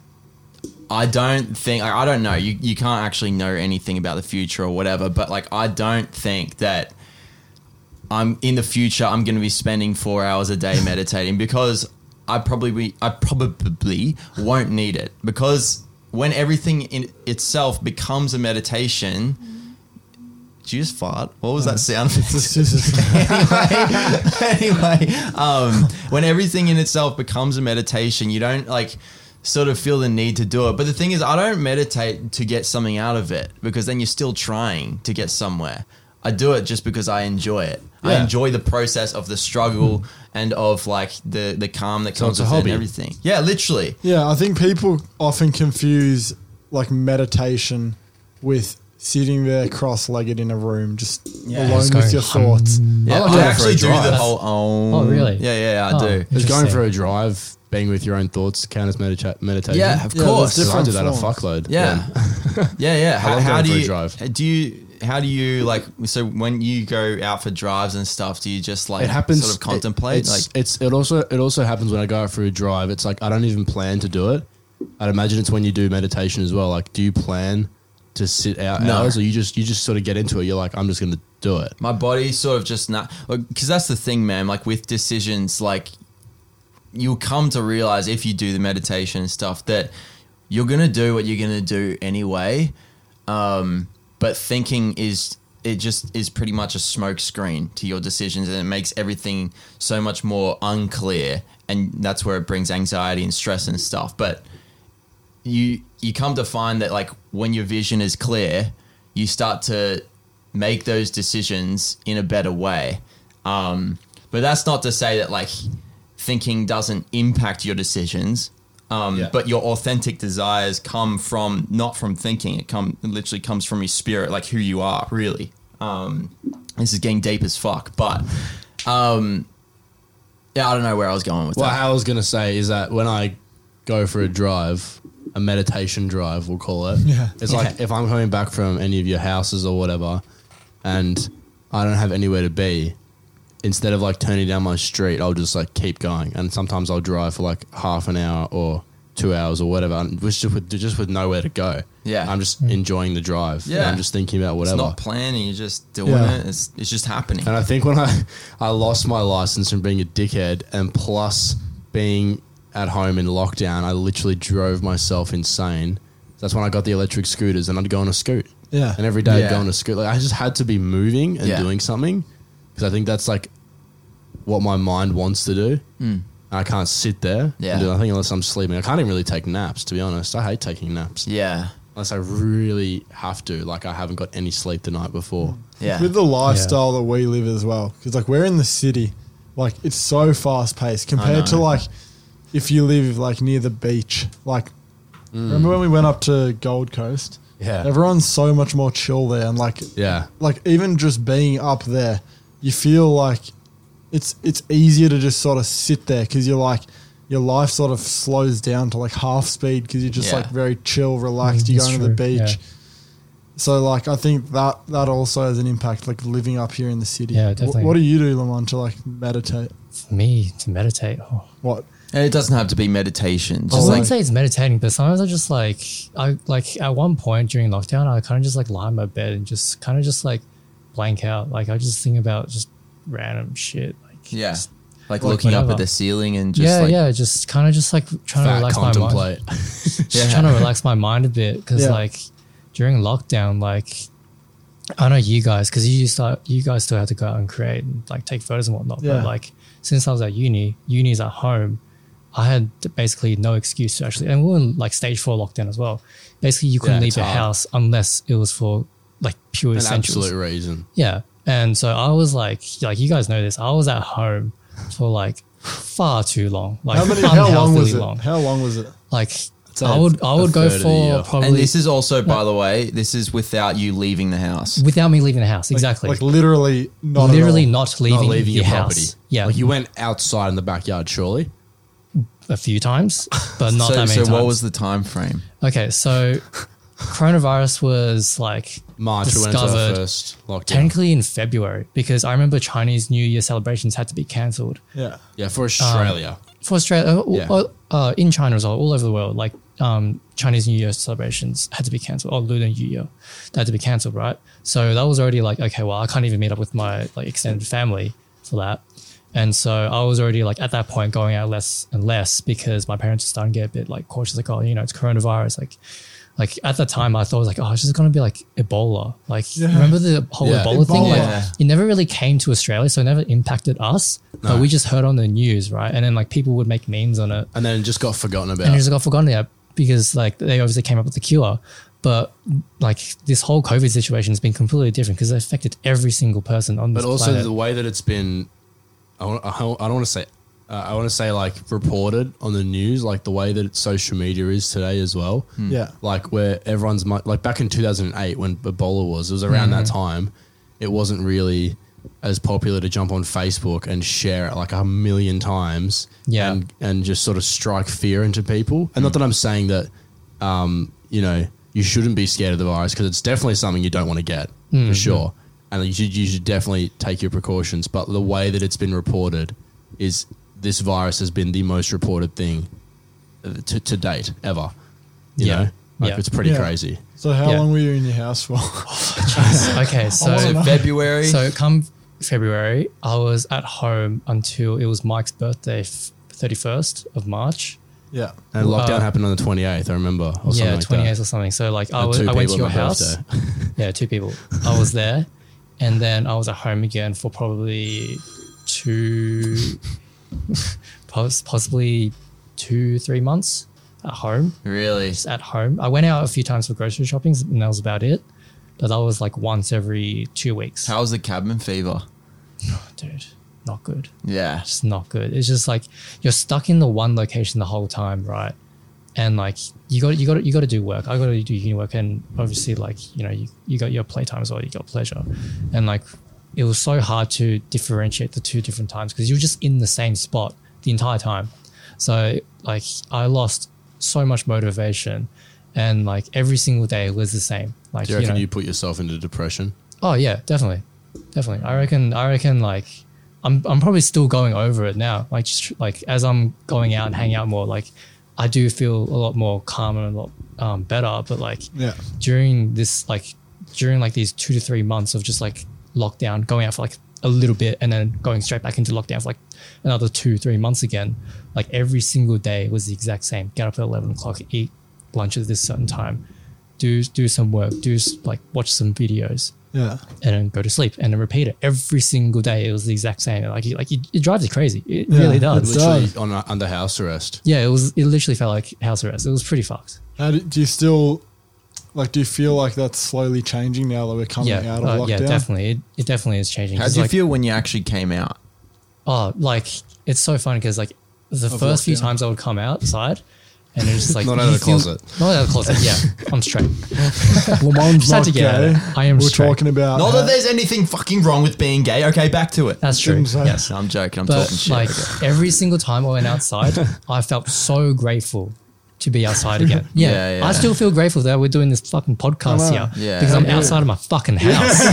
Speaker 4: I don't think, like, I don't know, you, you can't actually know anything about the future or whatever, but like, I don't think that I'm in the future, I'm going to be spending four hours a day meditating because I probably, I probably won't need it because when everything in itself becomes a meditation, Did you just fart? What was that sound?
Speaker 2: It's just-
Speaker 4: anyway, um, when everything in itself becomes a meditation, you don't like sort of feel the need to do it. But the thing is, I don't meditate to get something out of it, because then you're still trying to get somewhere. I do it just because I enjoy it. I
Speaker 1: Yeah.
Speaker 4: enjoy the process of the struggle and of like the the calm that
Speaker 1: So
Speaker 4: comes
Speaker 1: it's a
Speaker 4: with it and
Speaker 1: hobby.
Speaker 4: everything. Yeah, literally.
Speaker 2: Yeah, I think people often confuse like meditation with sitting there cross-legged in a room, just
Speaker 4: Yeah.
Speaker 2: alone
Speaker 3: Just
Speaker 2: with
Speaker 3: going,
Speaker 2: your thoughts.
Speaker 4: Yeah,
Speaker 1: I like
Speaker 4: I,
Speaker 1: going for a
Speaker 4: actually do the
Speaker 1: drive.
Speaker 4: whole. Oh,
Speaker 3: Oh, really?
Speaker 4: Yeah, yeah, yeah I
Speaker 3: Oh.
Speaker 4: do.
Speaker 1: Is going
Speaker 3: Interesting.
Speaker 1: for a drive, being with your own thoughts, count as medita- meditation?
Speaker 4: Yeah, of
Speaker 2: Yeah,
Speaker 4: course.
Speaker 2: there's
Speaker 1: 'Cause I do
Speaker 2: different
Speaker 1: that a
Speaker 2: forms.
Speaker 1: fuckload.
Speaker 4: Yeah, yeah, yeah. How,
Speaker 1: love
Speaker 4: how
Speaker 1: going
Speaker 4: do
Speaker 1: for a
Speaker 4: you
Speaker 1: drive.
Speaker 4: do you how do you like? So when you go out for drives and stuff, do you just like
Speaker 1: It happens.
Speaker 4: sort of
Speaker 1: it-
Speaker 4: contemplate?
Speaker 1: it's,
Speaker 4: like,
Speaker 1: it's it also it also happens when I go out for a drive. It's like I don't even plan to do it. I'd imagine it's when you do meditation as well. Like, do you plan to sit out
Speaker 4: No.
Speaker 1: hours, or you just you just sort of get into it? You're like, I'm just going to do it.
Speaker 4: my body sort of just not, because that's the thing, man. Like with decisions, like you'll come to realize if you do the meditation and stuff that you're gonna do what you're gonna do anyway. Um, but thinking is it just is pretty much a smoke screen to your decisions, and it makes everything so much more unclear, and that's where it brings anxiety and stress and stuff. But you you come to find that like when your vision is clear, you start to make those decisions in a better way. Um, but that's not to say that like thinking doesn't impact your decisions. Um,
Speaker 1: Yeah.
Speaker 4: But your authentic desires come from not from thinking. It come it literally comes from your spirit, like who you are, really. Um, this is getting deep as fuck, but um, yeah, I don't know where I was going with
Speaker 1: What
Speaker 4: that.
Speaker 1: I was going to say is that when I go for a drive, a meditation drive, we'll call it.
Speaker 2: Yeah.
Speaker 1: It's like if I'm coming back from any of your houses or whatever, and I don't have anywhere to be, instead of like turning down my street, I'll just like keep going. And sometimes I'll drive for like half an hour or two hours or whatever, and just with, just with nowhere to go.
Speaker 4: Yeah.
Speaker 1: I'm just enjoying the drive.
Speaker 4: Yeah.
Speaker 1: I'm just thinking about
Speaker 4: It's
Speaker 1: whatever.
Speaker 4: not planning. You're just doing
Speaker 2: Yeah.
Speaker 4: it. It's it's just happening.
Speaker 1: And I think when I, I lost my license from being a dickhead, and plus being at home in lockdown, I literally drove myself insane. That's when I got the electric scooters, and I'd go on a scoot.
Speaker 2: Yeah.
Speaker 1: And every day
Speaker 4: Yeah.
Speaker 1: I'd go on a scoot. Like I just had to be moving and
Speaker 4: Yeah.
Speaker 1: doing something, because I think that's like what my mind wants to do. Mm. I can't sit there
Speaker 4: Yeah.
Speaker 1: and do nothing unless I'm sleeping. I can't even really take naps, to be honest. I hate taking naps.
Speaker 4: Yeah.
Speaker 1: Unless I really have to. Like I haven't got any sleep the night before.
Speaker 4: Yeah.
Speaker 2: With the lifestyle that we live as well, because like we're in the city, like it's so fast paced compared to
Speaker 4: know.
Speaker 2: like if you live like near the beach. Like remember when we went up to Gold Coast?
Speaker 1: Yeah.
Speaker 2: Everyone's so much more chill there, and like
Speaker 1: Yeah.
Speaker 2: like even just being up there, you feel like it's it's easier to just sort of sit there because you're like your life sort of slows down to like half speed because you're just
Speaker 4: Yeah.
Speaker 2: like very chill, relaxed.
Speaker 3: Mm,
Speaker 2: you
Speaker 3: it's
Speaker 2: go to the
Speaker 3: true,
Speaker 2: beach.
Speaker 3: yeah.
Speaker 2: So like I think that that also has an impact, like living up here in the city.
Speaker 3: Yeah,
Speaker 2: Wh-
Speaker 3: definitely.
Speaker 2: What, do you do, Lamont, to like meditate?
Speaker 3: For me to meditate, oh.
Speaker 2: What?
Speaker 4: And it doesn't have to be meditation.
Speaker 3: I
Speaker 4: Just
Speaker 2: Oh,
Speaker 4: like
Speaker 3: wouldn't say it's meditating, but sometimes I just like I like at one point during lockdown, I kind of just like lie in my bed and just kind of just like blank out. Like I just think about just random shit. Like
Speaker 4: yeah,
Speaker 3: just-
Speaker 4: like,
Speaker 3: like
Speaker 4: looking up
Speaker 3: whatever.
Speaker 4: at the ceiling and just
Speaker 3: yeah,
Speaker 4: like
Speaker 3: yeah, just kind of just like trying to
Speaker 1: Fat
Speaker 3: relax my mind.
Speaker 1: contemplate.
Speaker 3: Just
Speaker 4: Yeah.
Speaker 3: trying to relax my mind a bit because
Speaker 2: Yeah.
Speaker 3: like during lockdown, like I know you guys because you start you guys still have to go out and create and like take photos and whatnot.
Speaker 2: Yeah.
Speaker 3: But like since I was at uni, uni's at home. I had basically no excuse to actually, and we were in like stage four lockdown as well. Basically, you couldn't
Speaker 1: Yeah,
Speaker 3: leave
Speaker 1: it's
Speaker 3: your
Speaker 1: hard.
Speaker 3: house unless it was for like pure
Speaker 1: An
Speaker 3: essentials.
Speaker 1: absolute reason.
Speaker 3: Yeah. And so I was like, like you guys know this, I was at home for like far too long. Like
Speaker 2: How many? How long was it?
Speaker 3: long.
Speaker 2: How long was it?
Speaker 3: Like
Speaker 1: say
Speaker 3: I would, I
Speaker 1: a
Speaker 3: would go
Speaker 1: third of the
Speaker 3: for
Speaker 1: year.
Speaker 3: probably
Speaker 4: and this is also, by the way, this is without you leaving the house.
Speaker 3: without me leaving the house. Exactly.
Speaker 2: Like literally not. at
Speaker 3: Literally
Speaker 2: all.
Speaker 3: not leaving,
Speaker 1: Not leaving
Speaker 3: your
Speaker 1: your
Speaker 3: house.
Speaker 1: property.
Speaker 3: Yeah.
Speaker 1: Like you went outside in the backyard, surely.
Speaker 3: a few times, but not
Speaker 4: so,
Speaker 3: that many
Speaker 4: so
Speaker 3: times.
Speaker 4: what was the time frame?
Speaker 3: Okay, so coronavirus was like
Speaker 1: March, we went into our
Speaker 3: discovered
Speaker 1: first lockdown.
Speaker 3: technically in February because I remember Chinese New Year celebrations had to be cancelled
Speaker 2: Yeah.
Speaker 1: Yeah, for Australia.
Speaker 3: for Australia, uh,
Speaker 1: Yeah.
Speaker 3: uh, uh, in China as well, all over the world. Like um, Chinese New Year celebrations had to be cancelled, or Lunar New Year, they had to be cancelled, right? So that was already like, okay, well, I can't even meet up with my like extended family for that. And so I was already like at that point going out less and less because my parents were starting to get a bit like cautious, like, oh, you know, it's coronavirus. Like, like at the time I thought it was like, oh, it's just gonna be like Ebola. Like
Speaker 2: Yeah.
Speaker 3: remember the whole
Speaker 1: Yeah.
Speaker 3: Ebola, thing?
Speaker 2: Ebola.
Speaker 3: Like
Speaker 4: Yeah.
Speaker 3: it never really came to Australia, so it never impacted us.
Speaker 1: No.
Speaker 3: But we just heard on the news, right? And then like people would make memes on it.
Speaker 1: And then it just got forgotten about.
Speaker 3: And it just got forgotten about because like they obviously came up with the cure. But like this whole COVID situation has been completely different because it affected every single person on this
Speaker 1: But also
Speaker 3: planet.
Speaker 1: the way that it's been, I, want, I don't want to say, uh, I want to say like reported on the news, like the way that social media is today as well.
Speaker 2: Yeah.
Speaker 1: Like where everyone's mu- like back in two thousand eight when Ebola was, it was around that time. It wasn't really as popular to jump on Facebook and share it like a million times.
Speaker 3: Yeah.
Speaker 1: And, and just sort of strike fear into people. And not that I'm saying that, um, you know, you shouldn't be scared of the virus because it's definitely something you don't want to get for sure. And you should, you should definitely take your precautions. But the way that it's been reported is this virus has been the most reported thing uh, to, to date ever. You
Speaker 3: Yeah.
Speaker 1: know, like
Speaker 3: Yeah.
Speaker 1: it's pretty
Speaker 2: Yeah.
Speaker 1: crazy.
Speaker 2: So how
Speaker 3: Yeah.
Speaker 2: long were you in your house for?
Speaker 3: Okay, so
Speaker 2: wanna know.
Speaker 4: February.
Speaker 3: so come February, I was at home until it was Mike's birthday, thirty-first of March.
Speaker 2: yeah.
Speaker 1: And lockdown
Speaker 3: Uh,
Speaker 1: happened on the twenty-eighth, I remember. Or something
Speaker 3: Yeah,
Speaker 1: like
Speaker 3: twenty-eighth
Speaker 1: that.
Speaker 3: or something. So like I
Speaker 1: And
Speaker 3: was,
Speaker 1: two
Speaker 3: I went to
Speaker 1: people
Speaker 3: your
Speaker 1: on my
Speaker 3: house.
Speaker 1: birthday.
Speaker 3: Yeah, two people. I was there, and then I was at home again for probably two, pos- possibly two, three months at home.
Speaker 4: really?
Speaker 3: Just at home. I went out a few times for grocery shopping, and that was about it. But that was like once every two weeks.
Speaker 4: How was the cabin fever?
Speaker 3: Dude, not good.
Speaker 4: Yeah.
Speaker 3: Just not good. It's just like you're stuck in the one location the whole time, right? And like you got you got you got to do work. I got to do uni work, and obviously like you know you, you got your playtime as well. You got pleasure, and like it was so hard to differentiate the two different times because you were just in the same spot the entire time. So like I lost so much motivation, and like every single day was the same. Like
Speaker 1: Do you reckon
Speaker 3: know,
Speaker 1: you put yourself into depression?
Speaker 3: Oh yeah, definitely, definitely. I reckon. I reckon like I'm. I'm probably still going over it now. Like just like as I'm going out and hanging out more, like I do feel a lot more calmer and a lot um, better. But like
Speaker 2: Yeah.
Speaker 3: during this, like during like these two to three months of just like lockdown, going out for like a little bit and then going straight back into lockdown for like another two, three months again. Like every single day was the exact same. Get up at eleven o'clock, eat lunch at this certain time. Do, do some work, do s- like watch some videos,
Speaker 2: Yeah.
Speaker 3: and then go to sleep, and then repeat it every single day. It was the exact same. Like, you- like it, it drives you crazy. It
Speaker 2: Yeah,
Speaker 3: really
Speaker 2: it
Speaker 3: does.
Speaker 1: Literally
Speaker 2: does.
Speaker 1: on under house arrest.
Speaker 3: Yeah, it was. It literally felt like house arrest. It was pretty fucked.
Speaker 2: How do, do you still like? Do you feel like that's slowly changing now that we're coming
Speaker 3: Yeah,
Speaker 2: out of
Speaker 3: uh,
Speaker 2: lockdown?
Speaker 3: yeah, definitely. It, it definitely is changing.
Speaker 4: How
Speaker 3: 'Cause,
Speaker 4: did you
Speaker 3: like,
Speaker 4: feel when you actually came out?
Speaker 3: Oh, like it's so funny because like the
Speaker 2: Of
Speaker 3: first few
Speaker 2: lockdown.
Speaker 3: times I would come outside, and it was just like
Speaker 1: Not out of
Speaker 3: you
Speaker 1: the
Speaker 3: feel-
Speaker 1: closet.
Speaker 3: Not out of the closet. Yeah, I'm straight.
Speaker 2: Lamont's
Speaker 3: Just had
Speaker 2: not
Speaker 3: to get out of
Speaker 2: gay.
Speaker 3: it. I am
Speaker 2: We're
Speaker 3: straight.
Speaker 2: talking about
Speaker 4: Not
Speaker 2: how-
Speaker 4: that there's anything fucking wrong with being gay. Okay, back to it.
Speaker 3: That's true.
Speaker 2: Didn't say-
Speaker 3: Yes.
Speaker 4: No, I'm joking. I'm
Speaker 3: But
Speaker 4: talking shit.
Speaker 3: like
Speaker 4: Okay.
Speaker 3: every single time I went outside, I felt so grateful to be outside again. Yeah,
Speaker 4: Yeah, yeah.
Speaker 3: I still feel grateful that we're doing this fucking podcast
Speaker 2: I know.
Speaker 3: here
Speaker 4: Yeah.
Speaker 3: because I'm
Speaker 2: Yeah.
Speaker 3: outside of my fucking house.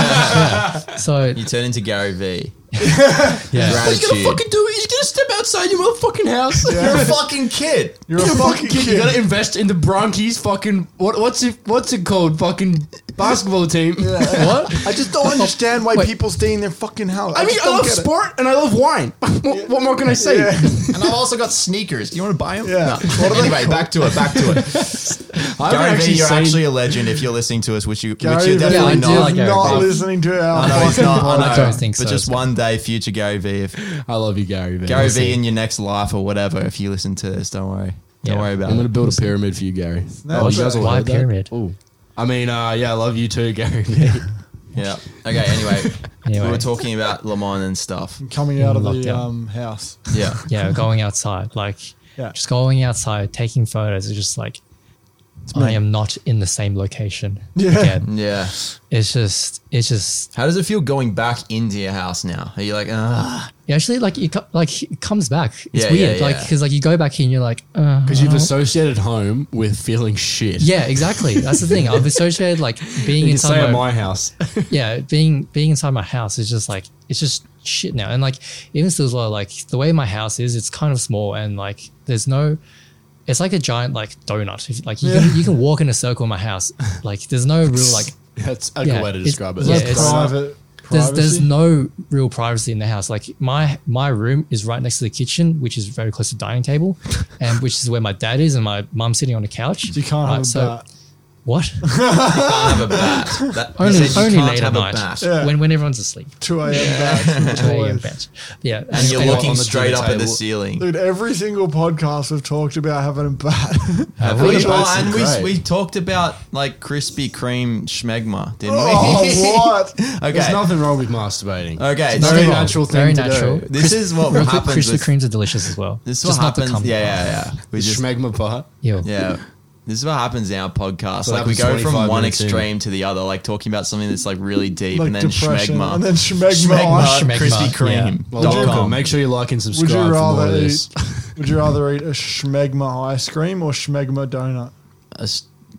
Speaker 3: Yeah. So
Speaker 4: You turn into Gary V.
Speaker 3: yeah,
Speaker 4: Gratitude.
Speaker 1: do it. You're gonna step outside your motherfucking house.
Speaker 4: You're a fucking kid.
Speaker 2: You're a fucking kid.
Speaker 1: You gotta invest in the Bronchies fucking what what's it what's it called? Fucking basketball team.
Speaker 3: what?
Speaker 5: I just don't understand why
Speaker 3: Wait.
Speaker 5: people stay in their fucking house.
Speaker 1: I mean,
Speaker 5: just
Speaker 1: I
Speaker 5: don't
Speaker 1: love
Speaker 5: get it.
Speaker 1: sport and I love wine. what, what more can I say?
Speaker 2: Yeah.
Speaker 4: And I've also got sneakers. Do you want to buy them?
Speaker 2: Yeah.
Speaker 4: No. Anyway, back to it. Back to it.
Speaker 1: I haven't
Speaker 4: Gary
Speaker 1: actually
Speaker 4: V, you're
Speaker 1: seen-
Speaker 4: actually a legend if you're listening to us, which you
Speaker 2: Gary
Speaker 4: which you're
Speaker 2: V
Speaker 4: definitely
Speaker 3: I
Speaker 2: is
Speaker 3: do
Speaker 4: not.
Speaker 3: like Gary
Speaker 2: not
Speaker 3: V.
Speaker 2: listening to our
Speaker 4: I know he's not. I know.
Speaker 3: I don't think
Speaker 4: but
Speaker 3: so.
Speaker 4: just one day, future Gary V. If
Speaker 1: I love you, Gary V.
Speaker 4: Gary
Speaker 1: We'll
Speaker 4: V
Speaker 1: see.
Speaker 4: in your next life or whatever, if you listen to this, don't worry. Don't
Speaker 3: Yeah.
Speaker 4: worry about
Speaker 1: I'm gonna
Speaker 4: it.
Speaker 1: build a pyramid for you, Gary.
Speaker 2: No,
Speaker 1: oh,
Speaker 2: but-
Speaker 1: you guys all
Speaker 3: Why
Speaker 1: heard that?
Speaker 3: pyramid?
Speaker 1: Ooh. I mean, uh, yeah, I love you too, Gary V.
Speaker 4: Yeah. Okay. Anyway,
Speaker 3: Anyway.
Speaker 4: we were talking about Le Mans and stuff.
Speaker 2: coming out of the
Speaker 3: Lockdown.
Speaker 2: um, house.
Speaker 4: Yeah.
Speaker 3: Yeah, going outside, like
Speaker 2: Yeah.
Speaker 3: just going outside, taking photos is just like I am not in the same location
Speaker 2: Yeah.
Speaker 3: again.
Speaker 4: Yeah.
Speaker 3: It's just, it's just
Speaker 4: How does it feel going back into your house now? Are you like, ah?
Speaker 3: yeah, actually like it, co- like it comes back. It's
Speaker 4: Yeah,
Speaker 3: weird,
Speaker 4: yeah,
Speaker 3: like
Speaker 4: yeah.
Speaker 3: because like you go back here and you're like, uh,
Speaker 1: Because you've associated home with feeling shit.
Speaker 3: yeah, exactly. That's the thing. I've associated like being
Speaker 1: You can
Speaker 3: inside
Speaker 1: say at
Speaker 3: my,
Speaker 1: my house.
Speaker 3: yeah, being being inside my house is just like it's just shit now. And like even still as well, like the way my house is, it's kind of small and like there's no. It's like a giant like donut. If, like you
Speaker 2: Yeah.
Speaker 3: can you can walk in a circle in my house. Like there's no real like
Speaker 1: That's a
Speaker 3: Yeah,
Speaker 1: good way to
Speaker 3: it's-
Speaker 1: describe it.
Speaker 3: yeah,
Speaker 1: That's
Speaker 3: it's-
Speaker 2: private.
Speaker 3: there's there's
Speaker 2: privacy.
Speaker 3: no real privacy in the house. Like my my room is right next to the kitchen, which is very close to the dining table, and which is where my dad is and my mum's sitting on the couch.
Speaker 2: You can't
Speaker 3: Right,
Speaker 2: have
Speaker 3: so
Speaker 2: that.
Speaker 3: What?
Speaker 4: You can't have a bat. That, he
Speaker 3: only
Speaker 4: said you
Speaker 3: only
Speaker 4: can't
Speaker 3: late at
Speaker 4: have a
Speaker 3: night
Speaker 4: bat.
Speaker 2: Yeah.
Speaker 3: when when everyone's asleep.
Speaker 2: two a.m. back.
Speaker 3: two a.m. bench. Yeah,
Speaker 4: And you're
Speaker 1: on
Speaker 4: looking
Speaker 1: the
Speaker 4: straight
Speaker 1: dinner
Speaker 4: up at the
Speaker 1: table.
Speaker 4: ceiling.
Speaker 2: Dude, every single podcast we've talked about having a bat.
Speaker 3: Have
Speaker 4: We,
Speaker 3: we?
Speaker 1: Those
Speaker 4: oh,
Speaker 1: bats are
Speaker 4: and
Speaker 1: great.
Speaker 4: we, we talked about like Krispy Kreme schmegma, didn't we?
Speaker 2: Oh, what?
Speaker 4: Okay.
Speaker 1: There's nothing wrong with masturbating.
Speaker 4: Okay,
Speaker 1: It's a
Speaker 4: so-
Speaker 1: very natural thing
Speaker 3: Very
Speaker 1: to
Speaker 3: natural.
Speaker 1: do.
Speaker 4: This is what
Speaker 3: Real quick,
Speaker 4: happens
Speaker 3: Krispy
Speaker 4: with,
Speaker 3: Kremes are delicious as well.
Speaker 4: this is what
Speaker 3: Just not the
Speaker 4: happens.
Speaker 3: cum
Speaker 4: Yeah,
Speaker 3: part.
Speaker 4: yeah, yeah. We
Speaker 1: The
Speaker 4: just
Speaker 1: schmegma part.
Speaker 3: Ew.
Speaker 4: yeah. This is what happens in our podcast.
Speaker 1: So
Speaker 4: like
Speaker 1: that
Speaker 4: we
Speaker 1: was
Speaker 4: go from
Speaker 1: twenty-five
Speaker 4: one
Speaker 1: minutes in.
Speaker 4: extreme to the other, like talking about something that's like really deep,
Speaker 2: Like
Speaker 4: and then
Speaker 2: depression,
Speaker 4: schmegma,
Speaker 2: and then schmegma.
Speaker 4: schmegma,
Speaker 3: Schmegma,
Speaker 4: Krispy
Speaker 3: yeah.
Speaker 4: Kreme.
Speaker 1: Well,
Speaker 4: dot
Speaker 1: welcome.
Speaker 4: com.
Speaker 1: Make sure you like and
Speaker 2: Would
Speaker 1: subscribe
Speaker 2: you
Speaker 1: for more of
Speaker 2: rather
Speaker 1: this.
Speaker 2: eat? Would you rather eat a schmegma ice cream or schmegma donut?
Speaker 4: A s-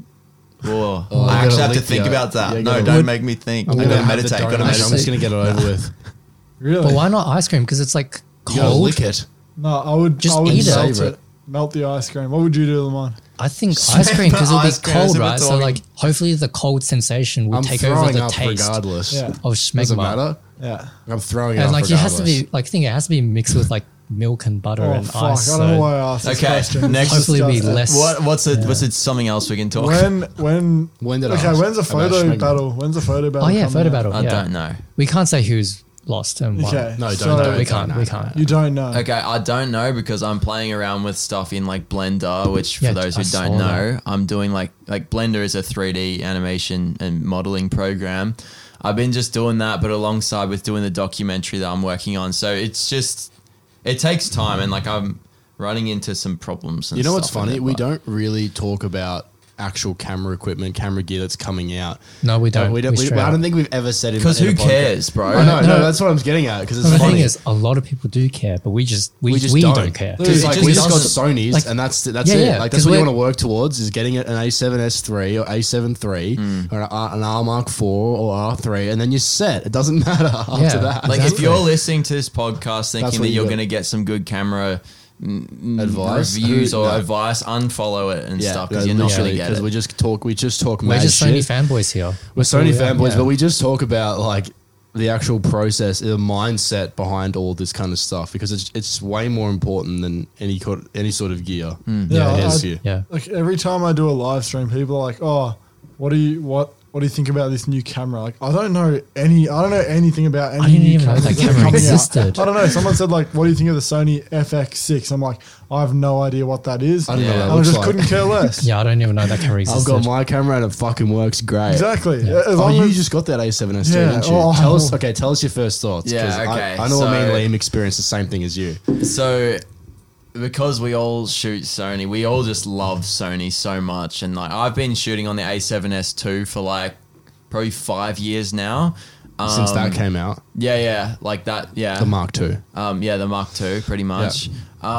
Speaker 4: Whoa.
Speaker 1: Oh,
Speaker 4: I
Speaker 1: I
Speaker 4: actually
Speaker 1: gotta
Speaker 4: have to
Speaker 1: lick
Speaker 4: think
Speaker 1: the-
Speaker 4: about that.
Speaker 1: yeah,
Speaker 4: no,
Speaker 1: gotta
Speaker 4: don't
Speaker 1: lick-
Speaker 4: make me think.
Speaker 1: I'm
Speaker 4: I'm
Speaker 1: gonna
Speaker 4: gonna
Speaker 1: have the
Speaker 4: meditate.
Speaker 1: donut,
Speaker 4: Gotta
Speaker 1: mate. I'm
Speaker 4: meditate.
Speaker 1: just gonna get it over with.
Speaker 2: Really?
Speaker 3: But why not ice cream? Because it's like
Speaker 1: You gotta
Speaker 3: cold.
Speaker 1: lick it.
Speaker 2: No, I would
Speaker 3: Just
Speaker 2: I would
Speaker 3: eat it.
Speaker 2: melt
Speaker 1: Savor
Speaker 2: it.
Speaker 1: it.
Speaker 2: Melt the ice cream. What would you do, Lamont?
Speaker 3: I think ice cream because it'll be
Speaker 4: Ice cream, that's
Speaker 3: cold,
Speaker 4: what we're
Speaker 3: right? So
Speaker 4: talking.
Speaker 3: like, hopefully the cold sensation will
Speaker 1: I'm
Speaker 3: take over
Speaker 1: throwing
Speaker 3: the
Speaker 1: up
Speaker 3: taste
Speaker 1: regardless.
Speaker 2: Yeah.
Speaker 3: of
Speaker 1: Doesn't
Speaker 3: schmegma.
Speaker 1: matter.
Speaker 2: Yeah.
Speaker 1: I'm throwing
Speaker 3: And
Speaker 1: up
Speaker 3: like, it has to
Speaker 1: regardless.
Speaker 3: be like, I think it has to be mixed with like milk and butter
Speaker 2: Oh
Speaker 3: and
Speaker 2: fuck!
Speaker 3: ice.
Speaker 2: I don't know
Speaker 3: so
Speaker 2: why I asked this
Speaker 4: Okay,
Speaker 2: question.
Speaker 4: next-
Speaker 2: It's
Speaker 3: Hopefully it'll be
Speaker 2: disgusting.
Speaker 3: less.
Speaker 4: What? What's it?
Speaker 3: Yeah.
Speaker 4: What's it? Something else we can talk.
Speaker 2: When when
Speaker 1: When did I
Speaker 2: okay?
Speaker 1: ask
Speaker 2: When's the
Speaker 1: about
Speaker 2: photo
Speaker 1: schmegma?
Speaker 2: battle? When's the photo battle?
Speaker 3: Oh yeah,
Speaker 2: coming
Speaker 3: photo
Speaker 2: out?
Speaker 3: battle.
Speaker 4: I
Speaker 3: yeah.
Speaker 4: don't know.
Speaker 3: We can't say who's lost and won.
Speaker 2: Okay.
Speaker 1: No, don't
Speaker 2: so
Speaker 1: know.
Speaker 3: We
Speaker 1: Don't
Speaker 3: can't.
Speaker 1: know.
Speaker 3: We can't.
Speaker 2: You don't know.
Speaker 4: Okay, I don't know because I'm playing around with stuff in like Blender, which for
Speaker 3: Yeah,
Speaker 4: those
Speaker 3: I
Speaker 4: who
Speaker 3: saw
Speaker 4: don't know,
Speaker 3: that.
Speaker 4: I'm doing like like Blender is a three D animation and modeling program. I've been just doing that, but alongside with doing the documentary that I'm working on. So it's just it takes time, and like I'm running into some problems. And
Speaker 1: You know what's
Speaker 4: stuff with
Speaker 1: funny?
Speaker 4: it,
Speaker 1: We
Speaker 4: but-
Speaker 1: don't really talk about actual camera equipment, camera gear that's coming out.
Speaker 3: No, we don't.
Speaker 1: we don't.
Speaker 3: We
Speaker 1: We,
Speaker 3: straight
Speaker 1: I
Speaker 3: up.
Speaker 1: don't think we've ever said it.
Speaker 4: because
Speaker 1: in
Speaker 4: who
Speaker 1: a podcast.
Speaker 4: cares, bro?
Speaker 1: I know. No,
Speaker 3: No.
Speaker 1: that's what I'm getting at because
Speaker 3: But
Speaker 1: it's
Speaker 3: the
Speaker 1: funny.
Speaker 3: thing is, a lot of people do care, but we just we,
Speaker 1: we
Speaker 3: we,
Speaker 1: just
Speaker 3: don't.
Speaker 1: don't,
Speaker 3: care.
Speaker 1: Dude,
Speaker 4: Dude,
Speaker 1: it's
Speaker 4: it
Speaker 1: like
Speaker 4: just
Speaker 1: we just got
Speaker 4: doesn't-
Speaker 1: Sony's,
Speaker 3: like-
Speaker 1: and that's that's
Speaker 3: Yeah,
Speaker 1: it.
Speaker 3: yeah,
Speaker 1: Like that's
Speaker 3: 'cause
Speaker 1: what you
Speaker 3: we're-
Speaker 1: want to work towards is getting an A seven S three or A seven three
Speaker 3: Mm.
Speaker 1: or an R, an R Mark four or R three, and then you're set. It doesn't matter after
Speaker 3: Yeah.
Speaker 1: that.
Speaker 4: Like if
Speaker 3: Exactly.
Speaker 4: you're listening to this podcast thinking
Speaker 1: what
Speaker 4: that
Speaker 1: you
Speaker 4: you're
Speaker 1: got.
Speaker 4: going to get some good camera mm,
Speaker 1: Advice?
Speaker 4: reviews
Speaker 1: Who-
Speaker 4: or
Speaker 1: no.
Speaker 4: advice, unfollow it and
Speaker 1: yeah,
Speaker 4: stuff because you're not going to get
Speaker 1: because
Speaker 4: it.
Speaker 1: we just talk. We just talk.
Speaker 3: We're
Speaker 1: mad
Speaker 3: just
Speaker 1: shit.
Speaker 3: Sony fanboys here.
Speaker 1: We're Sony
Speaker 3: Yeah,
Speaker 1: fanboys,
Speaker 3: yeah.
Speaker 1: but we just talk about like the actual process, the mindset behind all this kind of stuff because it's it's way more important than any co- any sort of gear.
Speaker 2: Yeah,
Speaker 1: it
Speaker 2: I-
Speaker 1: is for you.
Speaker 3: Yeah.
Speaker 2: Like every time I do a live stream, people are like, "Oh, what do you what what do you think about this new camera?" Like, I don't know any, I don't know anything about any.
Speaker 3: I didn't
Speaker 2: new
Speaker 3: even know
Speaker 2: cameras
Speaker 3: that
Speaker 2: that are
Speaker 3: camera
Speaker 2: coming out.
Speaker 3: existed.
Speaker 2: I don't know. Someone said like, "What do you think of the Sony F X six?" I'm like, I have no idea what that is.
Speaker 1: I don't know
Speaker 4: Yeah.
Speaker 1: what that
Speaker 2: and I
Speaker 1: looks
Speaker 2: just
Speaker 1: like.
Speaker 2: couldn't care less.
Speaker 3: Yeah, I don't even know that camera
Speaker 1: I've
Speaker 3: existed.
Speaker 1: got my camera and it fucking works great.
Speaker 2: Exactly.
Speaker 3: Yeah.
Speaker 2: As
Speaker 1: Oh,
Speaker 2: long
Speaker 1: you
Speaker 2: as,
Speaker 1: just got that A seven S two,
Speaker 2: Yeah.
Speaker 1: didn't you?
Speaker 2: Oh.
Speaker 1: Tell us, okay, tell us your first thoughts.
Speaker 4: Yeah,
Speaker 1: 'cause
Speaker 4: okay,
Speaker 1: I, I know what me and
Speaker 4: so-
Speaker 1: Liam experienced the same thing as you.
Speaker 4: So because we all shoot Sony, we all just love Sony so much, and like I've been shooting on the A seven S two for like probably five years now. Um,
Speaker 1: Since that came out,
Speaker 4: yeah, yeah, like that, yeah.
Speaker 1: the Mark two.
Speaker 4: Um, yeah, the Mark two, pretty much.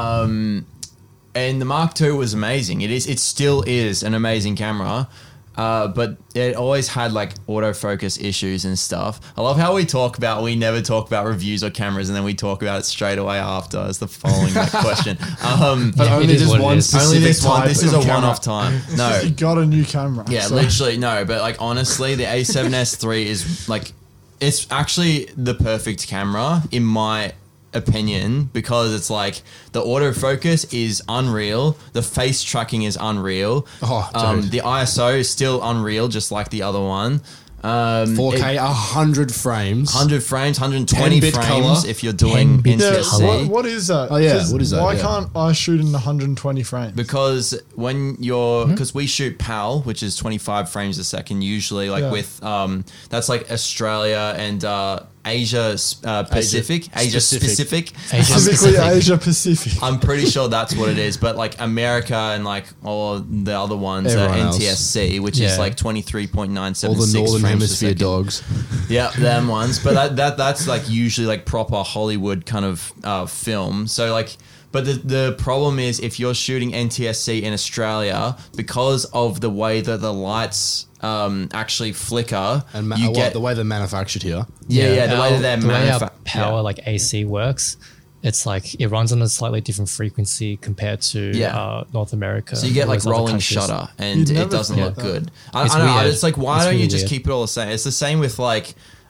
Speaker 4: Um, and the Mark two was amazing. It is, it still is an amazing camera. Uh, but it always had like autofocus issues and stuff. I love how we talk about, we never talk about reviews or cameras and then we talk about it straight away after as the following like, question. Um,
Speaker 1: But
Speaker 3: Yeah,
Speaker 1: only
Speaker 3: it is
Speaker 1: this
Speaker 3: what it
Speaker 1: one
Speaker 3: is.
Speaker 1: specific
Speaker 4: only this one,
Speaker 1: type
Speaker 4: this is
Speaker 1: of
Speaker 4: a
Speaker 1: camera.
Speaker 4: one-off time. No,
Speaker 2: you got a new camera.
Speaker 4: yeah,
Speaker 2: so-
Speaker 4: literally no. But like honestly, the A seven S three is like it's actually the perfect camera in my opinion because it's like the autofocus is unreal, the face tracking is unreal.
Speaker 1: Oh,
Speaker 4: um,
Speaker 1: dude.
Speaker 4: the I S O is still unreal, just like the other one. Um,
Speaker 1: four K,
Speaker 4: it-
Speaker 1: one hundred frames.
Speaker 4: one hundred frames, one hundred twenty
Speaker 1: ten bit
Speaker 4: frames
Speaker 1: colour.
Speaker 4: if you're doing
Speaker 3: ten bit
Speaker 2: Yeah,
Speaker 4: N T S C.
Speaker 3: colour.
Speaker 2: what, what is that?
Speaker 1: Oh, yeah,
Speaker 2: 'Cause
Speaker 1: what is that?
Speaker 2: Why
Speaker 1: Yeah.
Speaker 2: can't I shoot in one hundred twenty frames?
Speaker 4: Because when you're,
Speaker 1: Hmm?
Speaker 4: because we shoot PAL, which is twenty-five frames a second, usually, like
Speaker 2: Yeah.
Speaker 4: with, um, that's like Australia and uh, Asia uh, Pacific, Asia,
Speaker 1: specific.
Speaker 4: specific.
Speaker 3: Asia
Speaker 2: Specifically
Speaker 3: Pacific.
Speaker 2: Asia Pacific.
Speaker 4: I'm pretty sure that's what it is, but like America and like all the other ones
Speaker 1: Everyone
Speaker 4: are
Speaker 1: else.
Speaker 4: N T S C, which is
Speaker 3: Yeah.
Speaker 4: like twenty-three point nine
Speaker 1: all
Speaker 4: seven
Speaker 1: the
Speaker 4: six
Speaker 1: northern
Speaker 4: frames
Speaker 1: hemisphere
Speaker 4: a second.
Speaker 1: dogs.
Speaker 4: Yeah, them ones. But that, that that's like usually like proper Hollywood kind of uh, film. So like, but the the problem is if you're shooting N T S C in Australia, because of the way that the lights um, actually flicker,
Speaker 1: And ma-
Speaker 4: you
Speaker 1: what,
Speaker 4: get
Speaker 1: the way they're manufactured here.
Speaker 4: yeah yeah the way
Speaker 3: our-
Speaker 4: that they're
Speaker 3: the way our
Speaker 4: manufa-
Speaker 3: power
Speaker 4: yeah.
Speaker 3: like A C works. It's like it runs on a slightly different frequency compared to
Speaker 4: Yeah.
Speaker 3: uh, North America.
Speaker 4: So you get
Speaker 3: or
Speaker 4: like
Speaker 3: those other
Speaker 4: rolling
Speaker 3: countries.
Speaker 4: shutter, and
Speaker 2: You'd
Speaker 4: it
Speaker 2: never
Speaker 4: doesn't
Speaker 2: think
Speaker 4: look
Speaker 2: that.
Speaker 4: good. I,
Speaker 3: It's
Speaker 4: I know.
Speaker 3: weird.
Speaker 4: It's like why
Speaker 3: It's
Speaker 4: don't you
Speaker 3: really
Speaker 4: just
Speaker 3: weird.
Speaker 4: keep it all the same? It's the same with like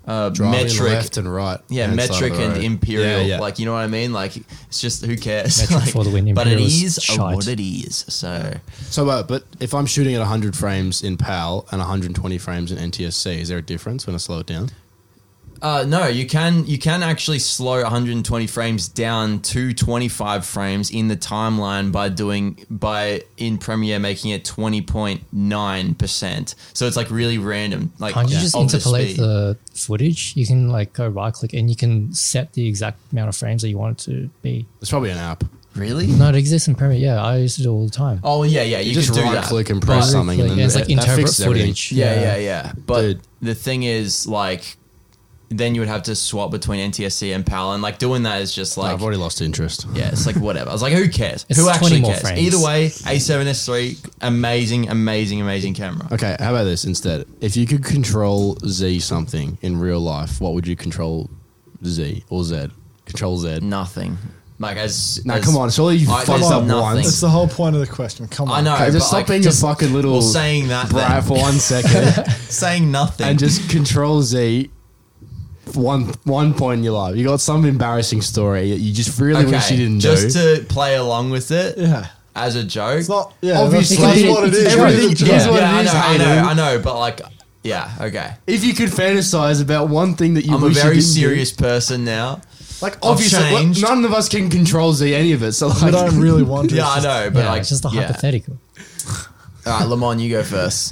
Speaker 4: uh,
Speaker 1: Driving
Speaker 4: metric.
Speaker 1: left and right.
Speaker 4: Yeah,
Speaker 1: hand side of
Speaker 4: metric
Speaker 1: the
Speaker 4: and
Speaker 1: road.
Speaker 4: imperial.
Speaker 1: Yeah, yeah.
Speaker 4: Like, you know what I mean? Like, it's just, who cares?
Speaker 3: Metric
Speaker 4: Like,
Speaker 3: for the win,
Speaker 4: but it
Speaker 3: imperial is
Speaker 4: is
Speaker 3: shite.
Speaker 4: what it is. So,
Speaker 1: So, uh, but if I'm shooting at one hundred frames in PAL and one hundred twenty frames in N T S C, is there a difference when I slow it down?
Speaker 4: uh, no, you can you can actually slow one hundred twenty frames down to twenty-five frames in the timeline by doing by in Premiere making it twenty point nine percent. So it's like really random. Like,
Speaker 3: Can't you just
Speaker 4: of the
Speaker 3: interpolate
Speaker 4: speed.
Speaker 3: the footage? You can like go right click and you can set the exact amount of frames that you want it to be.
Speaker 1: There's probably an app.
Speaker 4: Really?
Speaker 3: No, it exists in Premiere. Yeah, I used to do it all the time.
Speaker 4: Oh yeah, yeah. You,
Speaker 1: You, just
Speaker 4: can do
Speaker 1: right
Speaker 4: that.
Speaker 1: click and
Speaker 3: Right
Speaker 1: press something, and
Speaker 3: click,
Speaker 1: then
Speaker 3: yeah, it's like
Speaker 1: that
Speaker 3: interpret
Speaker 1: fixes everything.
Speaker 3: footage.
Speaker 4: Yeah, yeah, yeah. But
Speaker 1: Dude.
Speaker 4: the thing is, like, then you would have to swap between N T S C and PAL, and like doing that is just
Speaker 1: No,
Speaker 4: like,
Speaker 1: I've already lost interest.
Speaker 4: yeah, it's like whatever. I was like, who cares?
Speaker 3: It's
Speaker 4: who
Speaker 3: twenty
Speaker 4: actually
Speaker 3: more
Speaker 4: cares?
Speaker 3: frames.
Speaker 4: Either way, A seven S three, amazing, amazing, amazing camera.
Speaker 1: Okay, how about this instead? If you could control Z something in real life, what would you control Z or Z? Control Z.
Speaker 4: Nothing. Like as
Speaker 1: Now,
Speaker 4: as-
Speaker 1: come on, surely you
Speaker 4: I-
Speaker 1: fucked
Speaker 4: there's
Speaker 1: up
Speaker 4: nothing.
Speaker 1: once.
Speaker 2: That's the whole point of the question. Come on.
Speaker 4: I know.
Speaker 1: Okay,
Speaker 4: but
Speaker 1: just stop
Speaker 4: like,
Speaker 1: being
Speaker 4: just-
Speaker 1: a fucking little
Speaker 4: well, saying that
Speaker 1: brat
Speaker 4: then.
Speaker 1: for one second
Speaker 4: saying nothing
Speaker 1: and just control Z for one one point in your life. You got some embarrassing story that you just really wish you didn't
Speaker 4: just
Speaker 1: do.
Speaker 4: to play along with it
Speaker 2: Yeah.
Speaker 4: as a joke.
Speaker 2: It's not. Yeah.
Speaker 1: Obviously,
Speaker 2: that's,
Speaker 3: it
Speaker 2: that's
Speaker 3: could
Speaker 2: what
Speaker 3: be-
Speaker 2: it
Speaker 3: it's
Speaker 2: is.
Speaker 3: a joke.
Speaker 1: Everything
Speaker 2: It's
Speaker 1: is
Speaker 2: just
Speaker 1: what
Speaker 4: yeah,
Speaker 1: it
Speaker 4: I
Speaker 1: is,
Speaker 4: know, I know,
Speaker 1: Hayden.
Speaker 4: I know, but like, yeah, okay.
Speaker 1: If you could fantasize about one thing that you
Speaker 4: I'm a
Speaker 1: wish you
Speaker 4: very
Speaker 1: didn't do-
Speaker 4: serious person now.
Speaker 1: like obviously look,
Speaker 4: changed.
Speaker 1: none of us can control Z any of it. So
Speaker 2: We
Speaker 1: like,
Speaker 2: don't really want to.
Speaker 4: Yeah,
Speaker 2: It's
Speaker 4: I
Speaker 2: just-
Speaker 4: know, but
Speaker 3: yeah,
Speaker 4: like,
Speaker 3: it's just a
Speaker 4: yeah.
Speaker 3: hypothetical.
Speaker 4: All right, Lamont, you go first.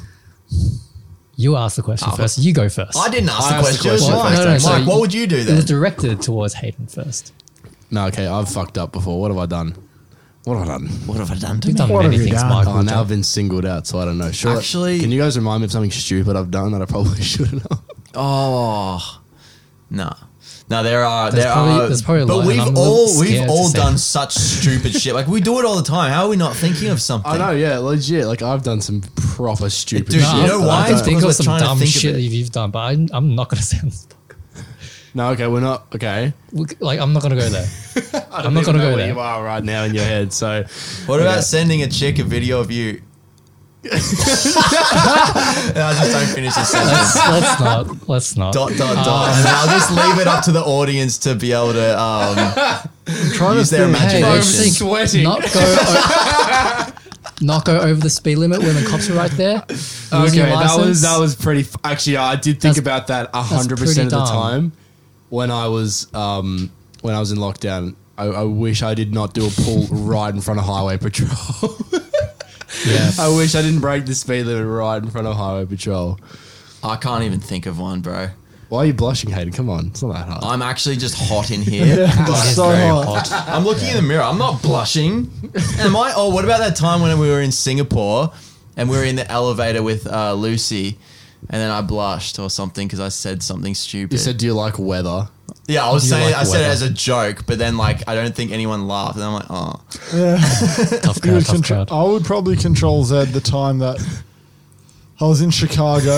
Speaker 3: You ask the question
Speaker 4: Oh,
Speaker 3: first. You go first.
Speaker 4: I didn't ask
Speaker 1: I
Speaker 4: the
Speaker 1: asked
Speaker 4: question.
Speaker 1: the
Speaker 4: It was
Speaker 1: question
Speaker 4: Mike.
Speaker 1: first,
Speaker 3: No, no, so
Speaker 4: Mike,
Speaker 3: you-
Speaker 4: what would you do
Speaker 3: It
Speaker 4: then?
Speaker 3: was directed towards Hayden first.
Speaker 1: no, okay, I've fucked up before. What have I done? What have I done?
Speaker 4: What have I done to
Speaker 3: You've
Speaker 4: me?
Speaker 3: done
Speaker 2: What
Speaker 3: many
Speaker 2: have you
Speaker 3: things,
Speaker 2: done?
Speaker 3: Michael.
Speaker 1: Oh, now I've been singled out, so I don't know. Sure,
Speaker 4: Actually-
Speaker 1: can you guys remind me of something stupid I've done that I probably shouldn't have?
Speaker 4: Oh, no. No, there are
Speaker 3: There's
Speaker 4: there
Speaker 3: probably-
Speaker 4: are,
Speaker 3: there's probably a
Speaker 4: but
Speaker 3: lot, and
Speaker 4: we've
Speaker 3: I'm a little
Speaker 4: all we've
Speaker 3: scared to
Speaker 4: all
Speaker 3: say.
Speaker 4: done such stupid shit. Like we do it all the time. How are we not thinking of something?
Speaker 1: I know, yeah, legit. Like I've done some proper stupid
Speaker 4: Dude,
Speaker 1: shit.
Speaker 4: you know
Speaker 1: that I
Speaker 4: why?
Speaker 3: I can
Speaker 1: don't-
Speaker 3: think
Speaker 4: Because
Speaker 3: of
Speaker 4: we're
Speaker 3: some
Speaker 4: trying to
Speaker 3: dumb
Speaker 4: think of
Speaker 3: shit
Speaker 4: it.
Speaker 3: that you've done, but I'm, I'm not going to say on this podcast.
Speaker 1: No, okay, we're not okay.
Speaker 3: We- Like, I'm not going to go there.
Speaker 1: I
Speaker 3: I'm not
Speaker 1: even
Speaker 3: gonna
Speaker 1: know
Speaker 3: go
Speaker 1: where
Speaker 3: there.
Speaker 1: you are right now in your head. So,
Speaker 4: What about
Speaker 1: Okay.
Speaker 4: sending a chick a video of you? No, I just don't finish the sentence.
Speaker 3: Let's, let's not. Let's not.
Speaker 4: Dot dot dot. And then I'll just leave it up to the audience to be able to um,
Speaker 2: Trying
Speaker 4: use
Speaker 2: to
Speaker 4: their
Speaker 2: think.
Speaker 3: Hey,
Speaker 4: imagination.
Speaker 1: I'm
Speaker 3: think-
Speaker 1: sweating.
Speaker 3: Not go, o- not go over the speed limit when the cops are right there. Losing
Speaker 1: okay,
Speaker 3: your
Speaker 1: that was
Speaker 3: license.
Speaker 1: that was pretty. F- actually, I did think
Speaker 3: That's-
Speaker 1: about that a
Speaker 3: that's
Speaker 1: hundred percent
Speaker 3: pretty
Speaker 1: of the
Speaker 3: dumb.
Speaker 1: time when I was um when I was in lockdown. I, I wish I did not do a pull right in front of highway patrol.
Speaker 3: Yeah.
Speaker 1: I wish I didn't break the speed limit right in front of highway patrol.
Speaker 4: I can't even think of one, bro.
Speaker 1: Why are you blushing, Hayden? Come on, it's not that hard.
Speaker 4: I'm actually just hot in here.
Speaker 2: It's
Speaker 3: It is
Speaker 2: so
Speaker 3: very
Speaker 2: hot.
Speaker 3: hot.
Speaker 4: I'm looking in the mirror. I'm not blushing. Am I? Oh, what about that time when we were in Singapore and we were in the elevator with uh, Lucy, and then I blushed or something because I said something stupid.
Speaker 1: You said, "Do you like weather?"
Speaker 4: yeah, I was
Speaker 3: Do you
Speaker 4: saying
Speaker 3: like
Speaker 4: I said it
Speaker 3: weather?
Speaker 4: as a joke, but then like I don't think anyone laughed, and I'm like, oh,
Speaker 3: Tough
Speaker 2: You
Speaker 3: crowd,
Speaker 2: would
Speaker 3: tough
Speaker 2: contro-
Speaker 3: crowd.
Speaker 2: I would probably control Z the time that I was in Chicago.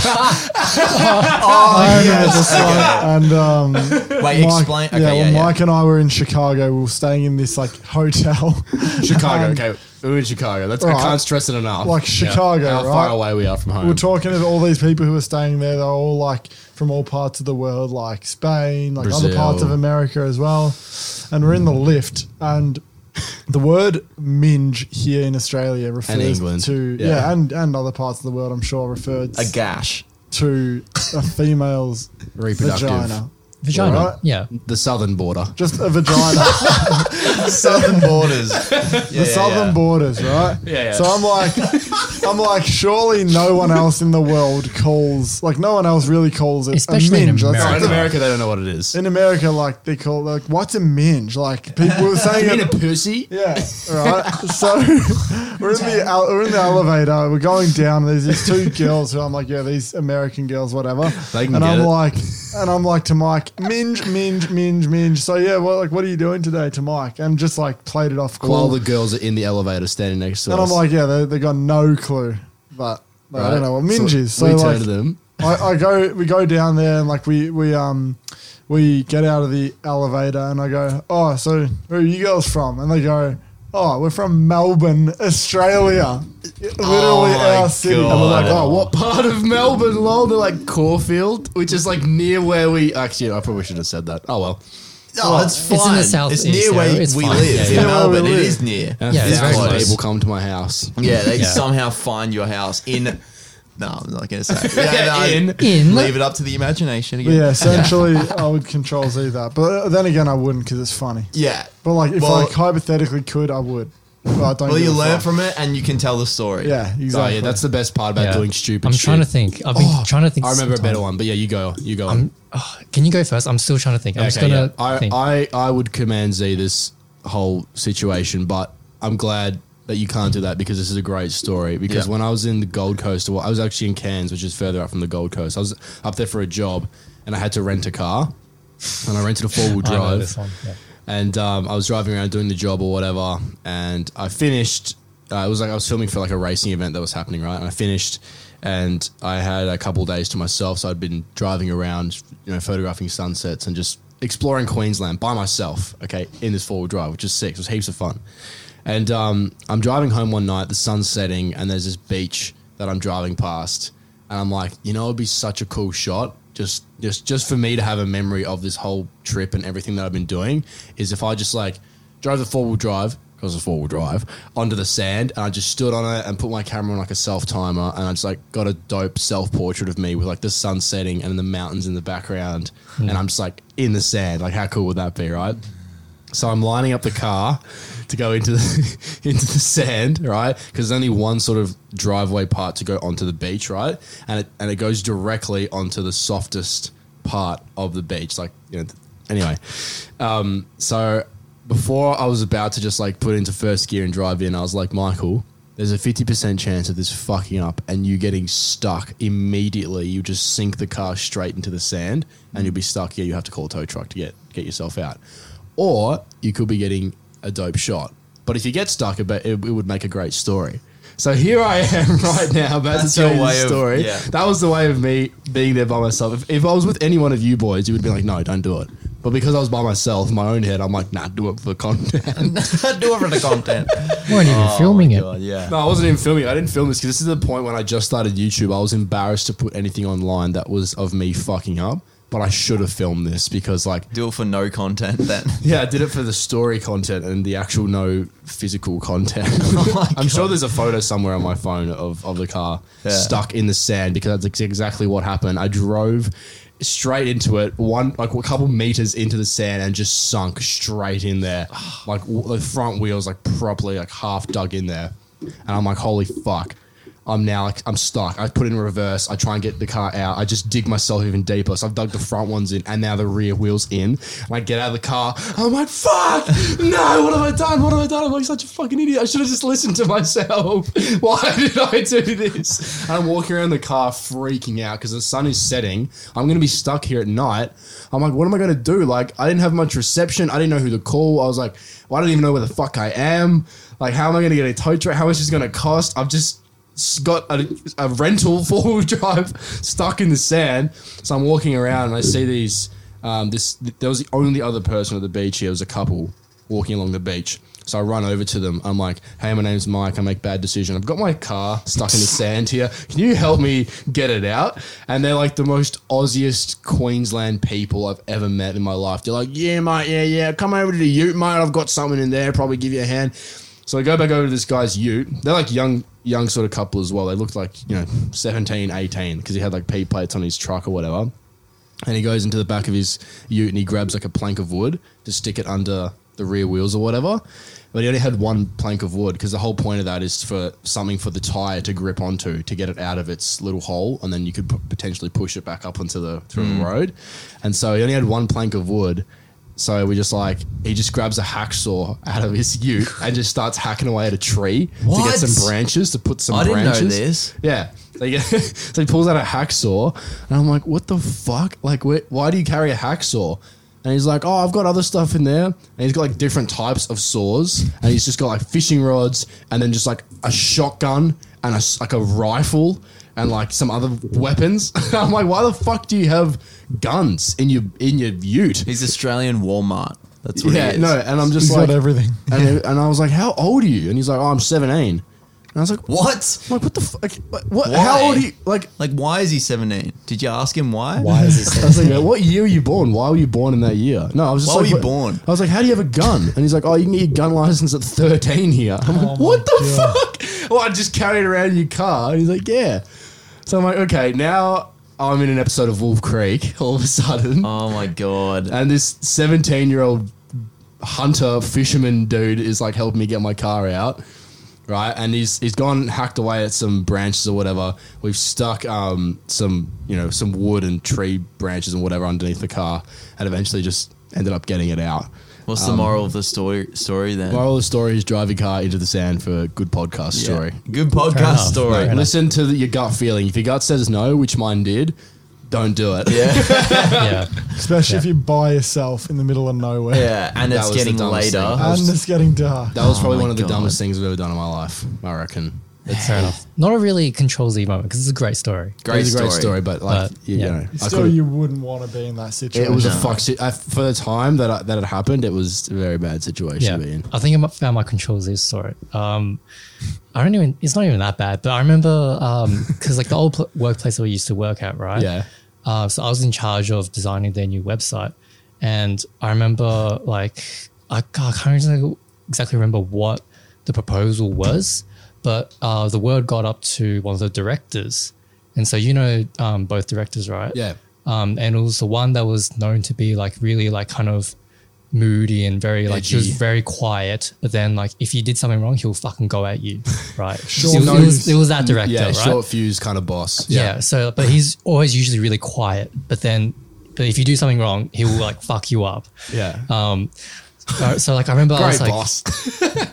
Speaker 4: oh
Speaker 2: Just like- and um,
Speaker 4: Wait,
Speaker 2: Mike,
Speaker 4: explain. Okay,
Speaker 2: yeah,
Speaker 4: yeah,
Speaker 2: well,
Speaker 4: yeah.
Speaker 2: Mike and I were in Chicago. We were staying in this like hotel.
Speaker 1: Chicago.
Speaker 2: And
Speaker 1: Okay, we were in Chicago. That's I
Speaker 2: Right.
Speaker 1: can't stress it enough.
Speaker 2: Like Chicago,
Speaker 1: how
Speaker 2: right?
Speaker 1: far away we are from home.
Speaker 2: We were talking to all these people who were staying there. They're all like from all parts of the world, like Spain, like other
Speaker 1: Brazil.
Speaker 2: parts of America as well. And we're in the lift, and the word minge here in Australia refers
Speaker 1: England.
Speaker 2: to
Speaker 1: Yeah.
Speaker 2: yeah, and and other parts of the world, I'm sure, refers
Speaker 4: a gash.
Speaker 2: to a female's
Speaker 1: Reproductive.
Speaker 2: vagina.
Speaker 3: Vagina.
Speaker 2: Right.
Speaker 3: Yeah.
Speaker 1: The southern border.
Speaker 2: Just a vagina.
Speaker 4: Southern borders.
Speaker 2: the southern borders, right?
Speaker 1: Yeah, yeah.
Speaker 2: So I'm like, I'm like, surely no one else in the world calls, like, no one else really calls it
Speaker 3: Especially
Speaker 2: a
Speaker 3: in
Speaker 2: minge. That's
Speaker 1: No,
Speaker 3: America.
Speaker 1: in
Speaker 2: like the-
Speaker 1: America, they don't know what it is.
Speaker 2: in America, like they call, like, what's a minge? Like people were saying,
Speaker 1: You mean a
Speaker 2: it,
Speaker 1: pussy?
Speaker 2: yeah, right. So we're in the el- we're in the elevator. We're going down. There's these two girls who I'm like, yeah, these American girls, whatever.
Speaker 1: They can
Speaker 2: and
Speaker 1: get
Speaker 2: I'm
Speaker 1: it.
Speaker 2: like, and I'm like to Mike, minge, minge, minge, minge. So yeah, well, like, what are you doing today to Mike? And just like played it off cool.
Speaker 1: While the girls are in the elevator standing next to
Speaker 2: And
Speaker 1: us.
Speaker 2: I'm like, yeah, they, they got no clue, but like, I don't know what minge
Speaker 1: So
Speaker 2: is. So
Speaker 1: we
Speaker 2: like,
Speaker 1: turn to them.
Speaker 2: I, I go, we go down there and like we we um we get out of the elevator and I go, oh, so where are you girls from? And they go, oh, we're from Melbourne, Australia. Literally
Speaker 4: my
Speaker 2: our city.
Speaker 4: God.
Speaker 1: And we're like,
Speaker 4: Oh.
Speaker 1: oh, what part of Melbourne, lol? They're like Caulfield, which is like near where we. Actually, I probably should have said that. Oh well.
Speaker 4: Oh, it's
Speaker 3: It's in the
Speaker 4: fine.
Speaker 3: southeast
Speaker 4: It's near
Speaker 3: area.
Speaker 4: where
Speaker 3: It's
Speaker 4: we
Speaker 3: fine.
Speaker 4: live.
Speaker 3: Yeah,
Speaker 4: in
Speaker 3: yeah.
Speaker 4: Melbourne,
Speaker 2: Yeah,
Speaker 4: it
Speaker 2: we
Speaker 4: is
Speaker 2: live.
Speaker 4: near.
Speaker 1: And
Speaker 3: Yeah, it's very
Speaker 1: physically
Speaker 3: close.
Speaker 1: people come to my house.
Speaker 4: Yeah, they
Speaker 3: Yeah.
Speaker 4: somehow find your house in. No, I'm not going to say. it. Yeah, no,
Speaker 1: In.
Speaker 3: In.
Speaker 4: Leave it up to the imagination again.
Speaker 2: Yeah, essentially, I would control Z that. But then again, I wouldn't because it's funny.
Speaker 4: Yeah.
Speaker 2: But like, if
Speaker 4: Well-
Speaker 2: I hypothetically could, I would. But I don't
Speaker 4: Well,
Speaker 2: give
Speaker 4: you
Speaker 2: a
Speaker 4: learn
Speaker 2: fuck.
Speaker 4: from it and you can tell the story.
Speaker 2: Yeah,
Speaker 1: Oh
Speaker 2: exactly.
Speaker 1: yeah, that's the best part about
Speaker 3: Yeah.
Speaker 1: doing stupid
Speaker 3: I'm
Speaker 1: shit.
Speaker 3: trying to think. I've been
Speaker 1: Oh,
Speaker 3: trying to think.
Speaker 1: I remember a better
Speaker 3: sometime.
Speaker 1: one, but yeah, you go, you go.
Speaker 3: I'm, oh, can you go first? I'm still trying to think. I'm just
Speaker 1: Okay,
Speaker 3: gonna
Speaker 1: yeah. I,
Speaker 3: think.
Speaker 1: I, I would command Z this whole situation, but I'm glad that you can't do that because this is a great story. Because
Speaker 4: Yeah.
Speaker 1: when I was in the Gold Coast, well, I was actually in Cairns, which is further up from the Gold Coast. I was up there for a job, and I had to rent a car, and I rented a four wheel
Speaker 3: I know
Speaker 1: drive.
Speaker 3: this one. Yeah.
Speaker 1: And um, I was driving around doing the job or whatever, and I finished. Uh, it was like I was filming for like a racing event that was happening, right? And I finished, and I had a couple days to myself, so I'd been driving around, you know, photographing sunsets and just exploring Queensland by myself. Okay, in this four wheel drive, which is sick. It was heaps of fun. And um, I'm driving home one night, the sun's setting, and there's this beach that I'm driving past, and I'm like, you know, it'd be such a cool shot. Just, just, just for me to have a memory of this whole trip and everything that I've been doing is if I just like drove the four wheel drive, because it's four wheel drive, onto the sand, and I just stood on it and put my camera on like a self timer, and I just like got a dope self portrait of me with like the sun setting and the mountains in the background, and I'm just like in the sand. Like, how cool would that be, right? So I'm lining up the car to go into the into the sand, right? Because there's only one sort of driveway part to go onto the beach, right? And it and it goes directly onto the softest part of the beach, like, you know. Anyway, um, so before I was about to just like put it into first gear and drive in, I was like, Michael, there's a fifty percent chance of this fucking up and you getting stuck immediately. You just sink the car straight into the sand and you'll be stuck. Yeah, you have to call a tow truck to get get yourself out. Or you could be getting a dope shot. But if you get stuck, it, it, it would make a great story. So here I am right now about
Speaker 4: That's
Speaker 1: to tell
Speaker 4: your
Speaker 1: you
Speaker 4: way
Speaker 1: the
Speaker 4: of-
Speaker 1: story.
Speaker 4: yeah.
Speaker 1: That was the way of me being there by myself. If, if I was with any one of you boys, you would be like, no, don't do it. But because I was by myself in my own head, I'm like, nah, do it for content.
Speaker 4: Do it for the content.
Speaker 3: We weren't even filming it.
Speaker 4: God, yeah.
Speaker 1: No, I wasn't even filming. I didn't film this because this is the point when I just started YouTube. I was embarrassed to put anything online that was of me fucking up. But I should have filmed this because, like,
Speaker 4: Do it for no content then.
Speaker 1: yeah, I did it for the story content and the actual no physical content.
Speaker 4: Oh
Speaker 1: I'm sure there's a photo somewhere on my phone of, of the car
Speaker 4: Yeah.
Speaker 1: stuck in the sand because that's ex- exactly what happened. I drove straight into it, one like a couple meters into the sand, and just sunk straight in there. Like w- the front wheels, like properly, like half dug in there, and I'm like, holy fuck. I'm now like I'm stuck. I put it in reverse. I try and get the car out. I just dig myself even deeper. So I've dug the front ones in, and now the rear wheels in. And I get out of the car. I'm like, fuck! No! What have I done? What have I done? I'm like such a fucking idiot. I should have just listened to myself. Why did I do this? And I'm walking around the car freaking out because the sun is setting. I'm gonna be stuck here at night. I'm like, what am I gonna do? Like, I didn't have much reception. I didn't know who to call. I was like, well, I don't even know where the fuck I am. Like, how am I gonna get a tow truck? How much is it gonna cost? I've just got a, a rental four-wheel drive stuck in the sand. So I'm walking around and I see these. Um, this there was the only other person at the beach here. It was a couple walking along the beach. So I run over to them. I'm like, "Hey, my name's Mike. I make bad decisions. I've got my car stuck in the sand here. Can you help me get it out?" And they're like the most Aussiest Queensland people I've ever met in my life. They're like, "Yeah, mate. Yeah, yeah. Come over to the ute, mate. I've got something in there. Probably give you a hand." So I go back over to this guy's ute. They're like young, young sort of couple as well. They looked like, you know, seventeen, eighteen because he had like P plates on his truck or whatever. And he goes into the back of his ute and he grabs like a plank of wood to stick it under the rear wheels or whatever. But he only had one plank of wood because the whole point of that is for something for the tire to grip onto to get it out of its little hole, and then you could p- potentially push it back up onto the through the road. And so he only had one plank of wood. So we just like, he just grabs a hacksaw out of his ute and just starts hacking away at a tree to
Speaker 4: What?
Speaker 1: get some branches, to put some
Speaker 4: I didn't
Speaker 1: branches.
Speaker 4: know this.
Speaker 1: Yeah. So he, so he pulls out a hacksaw and I'm like, what the fuck? Like, wh- why do you carry a hacksaw? And he's like, oh, I've got other stuff in there. And he's got like different types of saws. And he's just got like fishing rods and then just like a shotgun and a, s- like a rifle and like some other weapons. I'm like, why the fuck do you have guns in your in your ute?
Speaker 4: He's Australian Walmart. That's what
Speaker 1: Yeah,
Speaker 4: he is.
Speaker 1: no, and I'm
Speaker 2: He's
Speaker 1: just
Speaker 2: got
Speaker 1: like,
Speaker 2: everything.
Speaker 1: and, and I was like, how old are you? And he's like, oh, I'm seventeen. And I was like,
Speaker 4: What?
Speaker 1: I'm like, what the fuck? What, what,
Speaker 4: Why?
Speaker 1: how old are you? Like,
Speaker 4: Like, why is he seventeen? Did you ask him why?
Speaker 3: Why is this?
Speaker 1: I was like, what year were you born? Why were you born in that year? No, I was just
Speaker 4: Why
Speaker 1: like,
Speaker 4: were you
Speaker 1: what-
Speaker 4: born?
Speaker 1: I was like, how do you have a gun? And he's like, oh, you can get your gun license at thirteen here. I'm like,
Speaker 2: Oh
Speaker 1: what
Speaker 2: my
Speaker 1: the fuck? Well, I just carry it around in your car. And he's like, yeah. So I'm like, okay, now I'm in an episode of Wolf Creek all of a sudden.
Speaker 4: Oh my god.
Speaker 1: And this seventeen year old hunter fisherman dude is like helping me get my car out. Right, and he's he's gone and hacked away at some branches or whatever. We've stuck um, some you know some wood and tree branches and whatever underneath the car, and eventually just ended up getting it out.
Speaker 4: What's the moral of the story story then?
Speaker 1: Moral of the story is drive your car into the sand for a good podcast
Speaker 4: Yeah.
Speaker 1: story.
Speaker 4: Good podcast
Speaker 3: enough.
Speaker 4: story.
Speaker 1: Like, listen to the, your gut feeling. If your gut says no, which mine did, don't do it.
Speaker 4: Yeah.
Speaker 3: Yeah.
Speaker 2: Especially if you're by yourself in the middle of nowhere.
Speaker 4: Yeah, and
Speaker 1: That
Speaker 4: it's
Speaker 1: was the
Speaker 4: getting
Speaker 1: dumbest
Speaker 4: later.
Speaker 1: thing.
Speaker 2: And it's getting dark.
Speaker 1: That was
Speaker 4: Oh
Speaker 1: probably
Speaker 4: my
Speaker 1: one of the
Speaker 4: God.
Speaker 1: dumbest things I've ever done in my life, I reckon.
Speaker 3: Fair enough. Not a really control Z moment because it's a great story.
Speaker 1: It was a great story, but like,
Speaker 3: But,
Speaker 1: you,
Speaker 3: yeah.
Speaker 1: you know, I
Speaker 2: Still,
Speaker 1: could've-
Speaker 2: you wouldn't want to be in that situation.
Speaker 1: it was a
Speaker 4: No.
Speaker 1: fuck. Si- I, for the time that I, that it happened, it was a very bad situation
Speaker 3: Yeah,
Speaker 1: to be in.
Speaker 3: I think I found my control Z story. Um, I don't even. It's not even that bad, but I remember because like the old pl- workplace that we used to work at, right?
Speaker 1: Yeah.
Speaker 3: Uh, so I was in charge of designing their new website, and I remember like I, I can't exactly- exactly remember what the proposal was, but uh, the word got up to one of the directors, and so you know um, both directors, right?
Speaker 1: Yeah.
Speaker 3: Um, and it was the one that was known to be like really like kind of moody and very like he was
Speaker 1: Edgy.
Speaker 3: very quiet. But then like if you did something wrong, he'll fucking go at you, right?
Speaker 2: Short
Speaker 3: it, was- it was,
Speaker 2: fuse.
Speaker 3: it was that director,
Speaker 1: Yeah,
Speaker 3: right?
Speaker 1: short fuse kind of boss.
Speaker 3: Yeah. So, but he's always usually really quiet. But then, but if you do something wrong, he will like fuck you up.
Speaker 1: Yeah.
Speaker 3: Um, so, so like I remember I
Speaker 1: Great
Speaker 3: was like,
Speaker 1: boss.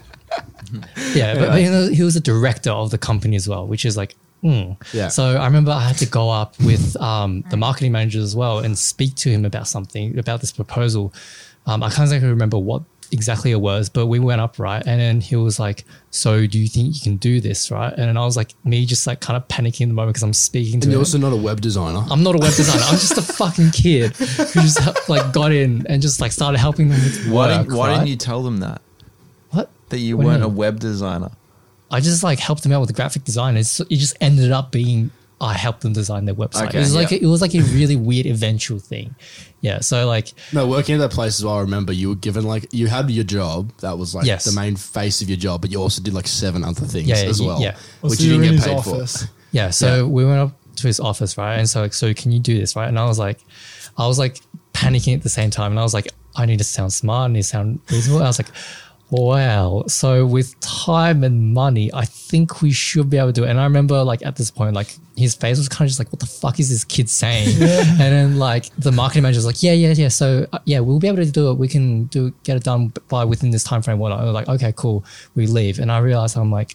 Speaker 3: yeah, but, but you know, he was a director of the company as well, which is like, mm.
Speaker 1: Yeah.
Speaker 3: So I remember I had to go up with um, the marketing manager as well and speak to him about something about this proposal. Um, I can't exactly remember what exactly it was, but we went up, right? And then he was like, so do you think you can do this, right? And then I was like, me just like kind of panicking in the moment because I'm speaking to
Speaker 1: and
Speaker 3: him.
Speaker 1: you're also not a web designer.
Speaker 3: I'm not a web designer. I'm just a fucking kid who just like got in and just like started helping them with
Speaker 4: Why,
Speaker 3: work.
Speaker 4: didn't, why
Speaker 3: right?
Speaker 4: didn't you tell them that?
Speaker 3: What?
Speaker 4: That you
Speaker 3: What do you
Speaker 4: weren't a
Speaker 3: mean?
Speaker 4: web designer?
Speaker 3: I just like helped them out with the graphic design. It's, it just ended up being I helped them design their website.
Speaker 4: Okay,
Speaker 3: it was like
Speaker 4: yeah.
Speaker 3: a, it was like a really weird eventual thing. Yeah. So like
Speaker 1: No, working at that place as well, I remember you were given like, you had your job, that was like
Speaker 3: Yes.
Speaker 1: the main face of your job, but you also did like seven other things
Speaker 3: Yeah, yeah,
Speaker 1: as
Speaker 3: you-
Speaker 1: well,
Speaker 3: yeah.
Speaker 2: Well,
Speaker 1: which
Speaker 2: so
Speaker 1: you
Speaker 2: you're
Speaker 1: didn't
Speaker 2: in
Speaker 1: get
Speaker 2: his
Speaker 1: paid
Speaker 2: office.
Speaker 1: for.
Speaker 3: yeah. So we went up to his office, right? And so like, so can you do this, right? And I was like, I was like panicking at the same time, and I was like, I need to sound smart, I need to sound reasonable. I was like, wow. So with time and money, I think we should be able to do it. And I remember like at this point, like his face was kind of just like, what the fuck is this kid saying? And then like the marketing manager was like, yeah, yeah, yeah. So uh, yeah, we'll be able to do it. We can do get it done by within this time frame. Whatnot. I was like, okay, cool. We leave. And I realized I'm like,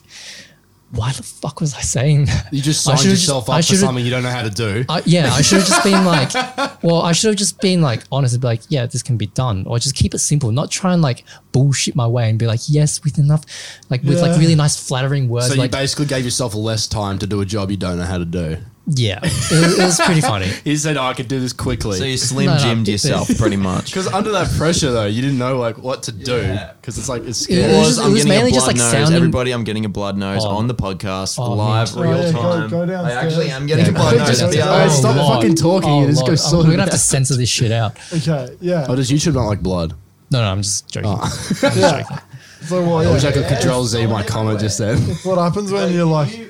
Speaker 3: why the fuck was I saying that?
Speaker 1: You just
Speaker 3: I
Speaker 1: signed
Speaker 3: should've
Speaker 1: yourself
Speaker 3: just- I
Speaker 1: up for
Speaker 3: should've-
Speaker 1: something you don't know how to do.
Speaker 3: I, yeah, I should have just been like, well, I should have just been like honest and be like, yeah, this can be done, or just keep it simple, not try and like bullshit my way and be like, yes, with enough, like with like
Speaker 2: Yeah.
Speaker 3: really nice flattering words,
Speaker 1: So
Speaker 3: like
Speaker 1: you basically gave yourself less time to do a job you don't know how to do.
Speaker 3: yeah, it, was- it was pretty funny.
Speaker 1: You said, oh, I could do this quickly.
Speaker 4: So you slim
Speaker 3: No, no,
Speaker 4: gymmed
Speaker 3: it-
Speaker 4: yourself pretty much.
Speaker 1: Because under that pressure, though, you didn't know like what to do. Because it's like it's
Speaker 3: Yeah.
Speaker 1: scary.
Speaker 3: It was
Speaker 4: Was,
Speaker 3: just-
Speaker 4: I'm
Speaker 3: was
Speaker 4: getting
Speaker 3: mainly
Speaker 4: a blood
Speaker 3: just, like,
Speaker 4: nose.
Speaker 3: sounding-
Speaker 4: Everybody, I'm getting a blood nose
Speaker 3: Oh.
Speaker 4: on the podcast,
Speaker 3: Oh,
Speaker 4: live,
Speaker 3: man.
Speaker 4: real
Speaker 2: Oh, yeah, go-
Speaker 4: time.
Speaker 2: go
Speaker 4: I
Speaker 2: downstairs.
Speaker 4: actually am getting
Speaker 3: Yeah,
Speaker 4: a blood
Speaker 3: go
Speaker 4: nose.
Speaker 3: downstairs.
Speaker 4: Yeah.
Speaker 1: Hey, stop
Speaker 3: Lord.
Speaker 1: fucking talking and just go
Speaker 3: Lord.
Speaker 1: sort
Speaker 3: We're
Speaker 1: it
Speaker 3: gonna have to
Speaker 1: out.
Speaker 3: censor this shit out.
Speaker 2: Okay, yeah.
Speaker 1: Oh, does YouTube not like blood?
Speaker 3: No, no, I'm just joking.
Speaker 1: Oh.
Speaker 3: I'm just
Speaker 2: Yeah.
Speaker 3: joking.
Speaker 2: So what?
Speaker 1: I wish I
Speaker 2: Yeah.
Speaker 1: could control Z my comment just then.
Speaker 2: It's what happens when you're like,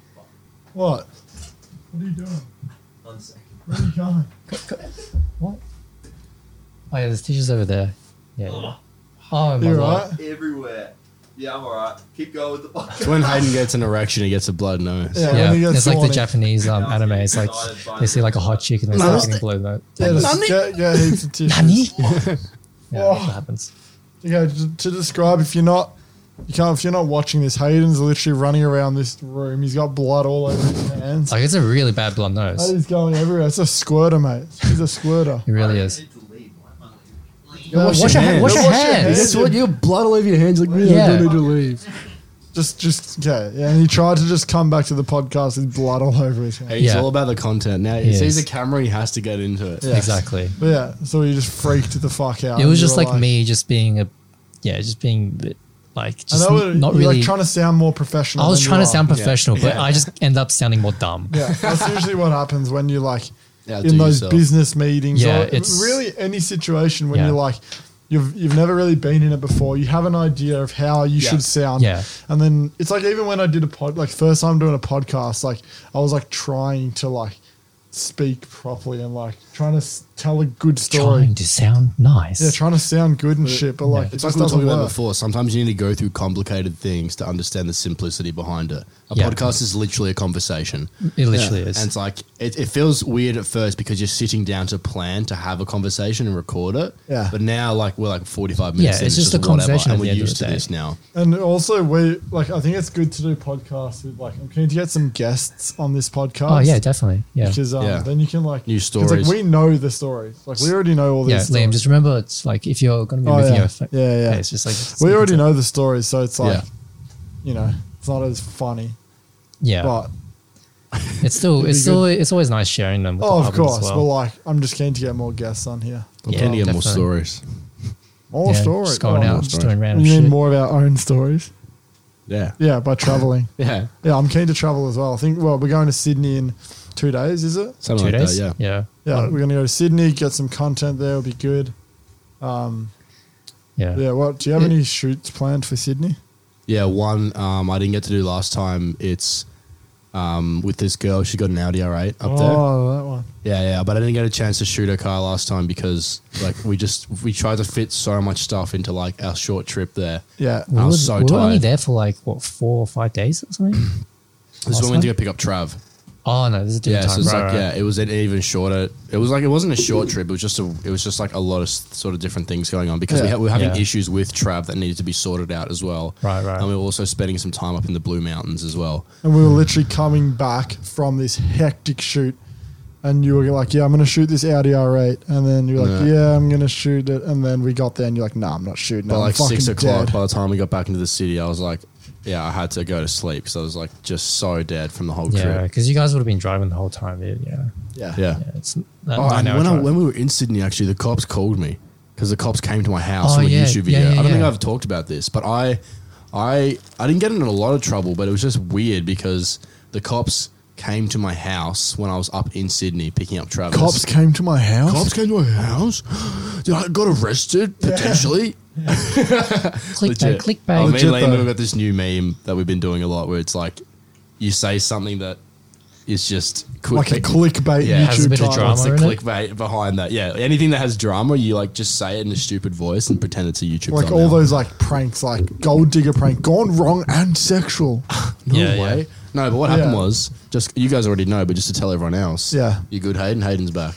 Speaker 2: what? What are you doing? Where are you going?
Speaker 3: What? Oh yeah, there's tissues over there. Yeah. yeah. Oh my
Speaker 2: You
Speaker 3: god.
Speaker 2: right?
Speaker 6: Everywhere. Yeah, I'm alright. Keep going with the podcast.
Speaker 1: It's when Hayden gets an erection, he gets a blood nose.
Speaker 2: Yeah,
Speaker 3: Yeah,
Speaker 2: when he gets
Speaker 3: it's like the
Speaker 2: horny.
Speaker 3: Japanese um,
Speaker 6: Yeah,
Speaker 3: anime. It's like
Speaker 6: excited by
Speaker 3: they see like a hot chick and they start getting blood. No,
Speaker 2: Yeah, just get, get heaps of tissues.
Speaker 3: Nani? Yeah,
Speaker 2: Oh.
Speaker 3: that's what happens.
Speaker 2: Okay, to, to describe, if you're not, you can't. If you're not watching this, Hayden's literally running around this room. He's got blood all over his hands.
Speaker 3: Like it's a really bad blood
Speaker 2: That
Speaker 3: nose.
Speaker 2: is going everywhere. It's a squirter, mate. He's a squirter.
Speaker 3: It really is.
Speaker 2: Yeah,
Speaker 3: wash your hand- wash your hands.
Speaker 1: Guess what? You have blood all over your hands. Like, really,
Speaker 3: Yeah.
Speaker 1: I don't need to leave.
Speaker 2: Just, just okay. Yeah, and he tried to just come back to the podcast with blood all over his hands.
Speaker 1: He's
Speaker 3: Yeah.
Speaker 1: all about the content. Now,
Speaker 3: He
Speaker 1: he sees
Speaker 3: is.
Speaker 1: a camera, he has to get into it.
Speaker 2: Yeah.
Speaker 3: Exactly.
Speaker 2: But yeah, so he just freaked the fuck out.
Speaker 3: It was
Speaker 2: You
Speaker 3: just
Speaker 2: were
Speaker 3: like, me just being a, yeah, just being a bit like
Speaker 2: I
Speaker 3: just
Speaker 2: know what,
Speaker 3: not
Speaker 2: you're
Speaker 3: really.
Speaker 2: like trying to sound more professional.
Speaker 3: I was
Speaker 2: than
Speaker 3: trying
Speaker 2: you
Speaker 3: to sound
Speaker 2: are.
Speaker 3: professional, but
Speaker 1: Yeah.
Speaker 3: I just end up sounding more dumb.
Speaker 2: Yeah, that's usually what happens when you like
Speaker 1: Yeah,
Speaker 2: in
Speaker 1: do
Speaker 2: those
Speaker 1: yourself.
Speaker 2: business meetings
Speaker 3: Yeah,
Speaker 2: or
Speaker 3: it's-
Speaker 2: really any situation when
Speaker 3: Yeah.
Speaker 2: you're like you've you've never really been in it before. You have an idea of how you
Speaker 1: Yeah.
Speaker 2: should sound.
Speaker 3: Yeah.
Speaker 2: And then it's like even when I did a pod like first time doing a podcast, like I was like trying to like speak properly and like trying to s- tell a good story.
Speaker 3: Trying to sound nice.
Speaker 2: Yeah, trying to sound good and shit, but like
Speaker 1: It's
Speaker 2: it
Speaker 1: like
Speaker 2: just
Speaker 1: we were
Speaker 2: doesn't
Speaker 1: talking about
Speaker 2: work.
Speaker 1: before. Sometimes you need to go through complicated things to understand the simplicity behind it. A
Speaker 3: Yeah.
Speaker 1: podcast is literally a conversation.
Speaker 3: It literally
Speaker 1: Yeah.
Speaker 3: is.
Speaker 1: And it's like, it, it feels weird at first because you're sitting down to plan to have a conversation and record it.
Speaker 2: Yeah.
Speaker 1: But now, like, we're like forty-five minutes
Speaker 3: Yeah,
Speaker 1: in,
Speaker 3: it's just a
Speaker 1: whatever,
Speaker 3: conversation
Speaker 1: and
Speaker 3: at the
Speaker 1: we're
Speaker 3: end of
Speaker 1: used
Speaker 3: the
Speaker 1: to
Speaker 3: day.
Speaker 1: this now.
Speaker 2: And also, we like. I think it's good to do podcasts with like. I'm keen to get some guests on this podcast.
Speaker 3: Oh yeah, definitely. Yeah.
Speaker 2: Because um,
Speaker 1: Yeah.
Speaker 2: then you can like
Speaker 1: New
Speaker 2: 'cause,
Speaker 1: stories.
Speaker 2: Like we know the stories. Like we already know all these.
Speaker 3: Yeah,
Speaker 2: stories.
Speaker 3: Liam, just remember it's like if you're gonna be
Speaker 2: Oh,
Speaker 3: moving
Speaker 2: yeah.
Speaker 3: your fa-
Speaker 2: Yeah, yeah.
Speaker 3: face, just like
Speaker 2: we already know the stories, so it's like,
Speaker 1: Yeah.
Speaker 2: you know, it's not as funny.
Speaker 3: Yeah.
Speaker 2: But
Speaker 3: it's still
Speaker 2: it'd
Speaker 3: it's
Speaker 2: be
Speaker 3: still it's always nice sharing them with
Speaker 2: oh,
Speaker 3: the
Speaker 2: of
Speaker 3: public
Speaker 2: course.
Speaker 3: as
Speaker 2: Well,
Speaker 3: well.
Speaker 2: like I'm just keen to get more guests on here.
Speaker 1: I'm
Speaker 3: Yeah,
Speaker 1: trying to get more
Speaker 3: definitely.
Speaker 1: stories.
Speaker 2: More
Speaker 3: Yeah,
Speaker 2: stories.
Speaker 3: just going
Speaker 2: Oh,
Speaker 3: out, just
Speaker 1: stories.
Speaker 3: doing random
Speaker 2: You mean
Speaker 3: shit.
Speaker 2: more of our own stories?
Speaker 1: Yeah.
Speaker 2: Yeah, by traveling.
Speaker 1: Yeah.
Speaker 2: Yeah, I'm keen to travel as well. I think. Well, we're going to Sydney in two days. Is it?
Speaker 1: Something
Speaker 3: Two
Speaker 1: like
Speaker 3: days?
Speaker 1: that, yeah.
Speaker 3: Yeah.
Speaker 2: Yeah,
Speaker 3: Well,
Speaker 2: we're gonna go to Sydney, get some content there. It'll be good. Um,
Speaker 3: yeah.
Speaker 2: yeah. What? Do you have
Speaker 3: Yeah.
Speaker 2: any shoots planned for Sydney?
Speaker 1: Yeah, one um, I didn't get to do last time. It's um, with this girl. She got an Audi R eight up there.
Speaker 2: Oh, that one.
Speaker 1: Yeah, yeah, but I didn't get a chance to shoot her car last time because like we just we tried to fit so much stuff into like our short trip there.
Speaker 2: Yeah.
Speaker 3: We
Speaker 1: I
Speaker 3: were,
Speaker 1: was so
Speaker 3: we were only
Speaker 1: tired.
Speaker 3: there for like what four or five days or something.
Speaker 1: This is when we went to go pick up Trav.
Speaker 3: Oh no, this is a different
Speaker 1: Yeah,
Speaker 3: time.
Speaker 1: so it's
Speaker 3: right,
Speaker 1: like
Speaker 3: right.
Speaker 1: yeah, it was an even shorter. It was like it wasn't a short trip. It was just a. It was just like a lot of s- sort of different things going on because we,
Speaker 2: Yeah.
Speaker 1: ha- we were having
Speaker 3: Yeah.
Speaker 1: issues with Trav that needed to be sorted out as well.
Speaker 3: Right, right.
Speaker 1: And we were also spending some time up in the Blue Mountains as well.
Speaker 2: And we were literally coming back from this hectic shoot, and you were like, "Yeah, I'm going to shoot this Audi R eight," and then you're like,
Speaker 1: Yeah.
Speaker 2: "Yeah, I'm going to shoot it," and then we got there, and you're like, "Nah, I'm not shooting."
Speaker 1: By
Speaker 2: it. I'm
Speaker 1: like six
Speaker 2: fucking
Speaker 1: o'clock,
Speaker 2: dead."
Speaker 1: by the time we got back into the city, I was like, yeah, I had to go to sleep because I was like just so dead from the whole
Speaker 3: Yeah,
Speaker 1: trip.
Speaker 3: because you guys would have been driving the whole time. Yeah, yeah.
Speaker 2: Yeah.
Speaker 1: Yeah.
Speaker 3: yeah it's that
Speaker 1: Oh, and
Speaker 3: nine-hour
Speaker 1: when, I,
Speaker 3: drive.
Speaker 1: when we were in Sydney, actually, the cops called me because the cops came to my house
Speaker 3: Oh,
Speaker 1: from a
Speaker 3: yeah,
Speaker 1: YouTube
Speaker 3: yeah,
Speaker 1: video.
Speaker 3: yeah,
Speaker 1: I don't think
Speaker 3: yeah.
Speaker 1: I've talked about this, but I, I, I didn't get in a lot of trouble, but it was just weird because the cops came to my house when I was up in Sydney picking up Travis.
Speaker 2: Cops came to my house.
Speaker 1: Cops came to my house. Did I got arrested potentially?
Speaker 3: clickbait,
Speaker 1: Legit.
Speaker 3: clickbait.
Speaker 1: Oh, me and
Speaker 2: Legit,
Speaker 1: Liam
Speaker 2: though.
Speaker 1: have got this new meme that we've been doing a lot where it's like you say something that is just could
Speaker 2: like a
Speaker 1: be-
Speaker 2: clickbait
Speaker 1: Yeah,
Speaker 2: YouTube
Speaker 3: has a bit of
Speaker 2: title.
Speaker 3: drama.
Speaker 1: What's the
Speaker 3: in it?
Speaker 1: clickbait behind that? Yeah, anything that has drama, you like just say it in a stupid voice and pretend it's a YouTube.
Speaker 2: Like
Speaker 1: thumbnail.
Speaker 2: all those like pranks, like gold digger prank, gone wrong and sexual.
Speaker 1: No
Speaker 3: Yeah,
Speaker 1: way.
Speaker 3: yeah.
Speaker 1: No, but what happened
Speaker 2: Yeah.
Speaker 1: was just you guys already know, but just to tell everyone else.
Speaker 2: Yeah.
Speaker 1: you good, Hayden. Hayden's back.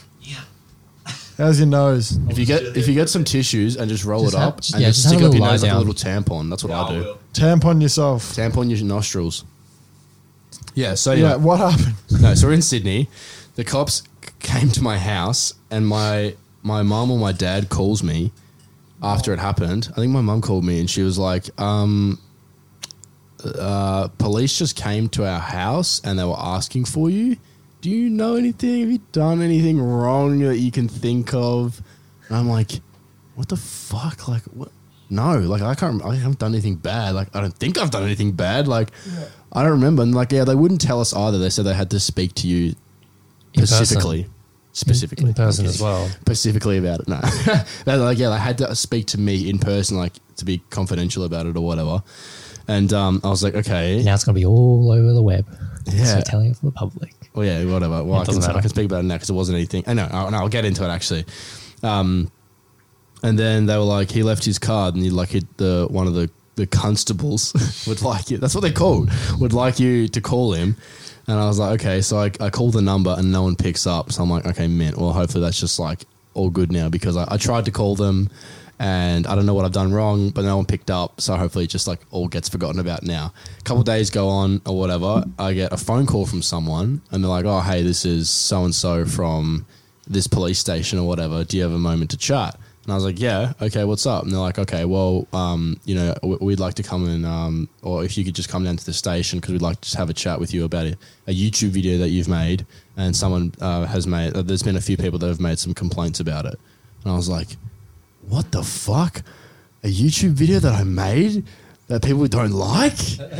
Speaker 2: How's your nose?
Speaker 1: If you get if you get some tissues and just roll
Speaker 3: Just
Speaker 1: it
Speaker 3: have-
Speaker 1: up
Speaker 3: just-
Speaker 1: and
Speaker 3: yeah,
Speaker 1: just,
Speaker 3: just have
Speaker 1: stick
Speaker 3: a
Speaker 1: up your
Speaker 3: little
Speaker 1: nose
Speaker 3: lie
Speaker 1: like a
Speaker 3: down.
Speaker 1: little tampon. That's what I do.
Speaker 2: Tampon yourself.
Speaker 1: Tampon your nostrils. Yeah. So
Speaker 2: Yeah.
Speaker 1: anyway,
Speaker 2: What happened?
Speaker 1: no, so we're in Sydney. The cops c- came to my house, and my my mum or my dad calls me after it happened. I think my mum called me, and she was like, um, uh, "Police just came to our house, and they were asking for you. Do you know anything? Have you done anything wrong that you can think of?" And I'm like, "What the fuck? Like, what?" No, like I can't. I haven't done anything bad. Like I don't think I've done anything bad. Like I don't remember. And like yeah, they wouldn't tell us either. They said they had to speak to you
Speaker 3: In person.
Speaker 1: specifically, specifically
Speaker 3: in person
Speaker 1: Okay.
Speaker 3: as well.
Speaker 1: Specifically about it. No, they're like yeah, they had to speak to me in person, like to be confidential about it or whatever. And um, I was like, okay,
Speaker 3: Now it's gonna be all over the web.
Speaker 1: Yeah.
Speaker 3: So we're telling it for the public.
Speaker 1: well, yeah, whatever. Well,
Speaker 3: It
Speaker 1: I can,
Speaker 3: doesn't
Speaker 1: I
Speaker 3: matter.
Speaker 1: can speak about it now because it wasn't anything. I know. I know. I'll get into it actually. Um, and then they were like, he left his card, and he like hit the one of the the constables would like you. That's what they called. Would like you to call him. And I was like, okay. So I, I called the number, and no one picks up. So I'm like, okay, mint. Well, hopefully that's just like all good now because I, I tried to call them, and I don't know what I've done wrong, but no one picked up. So hopefully it just like all gets forgotten about now. A couple days go on or whatever. I get a phone call from someone, and they're like, oh, hey, this is so and so from this police station or whatever. Do you have a moment to chat? And I was like, yeah, okay, what's up? And they're like, okay, well, um, you know, w- we'd like to come and, um, or if you could just come down to the station because we'd like to just have a chat with you about a, a YouTube video that you've made. And someone uh, has made, uh, there's been a few people that have made some complaints about it. And I was like, what the fuck? A YouTube video that I made that people don't like.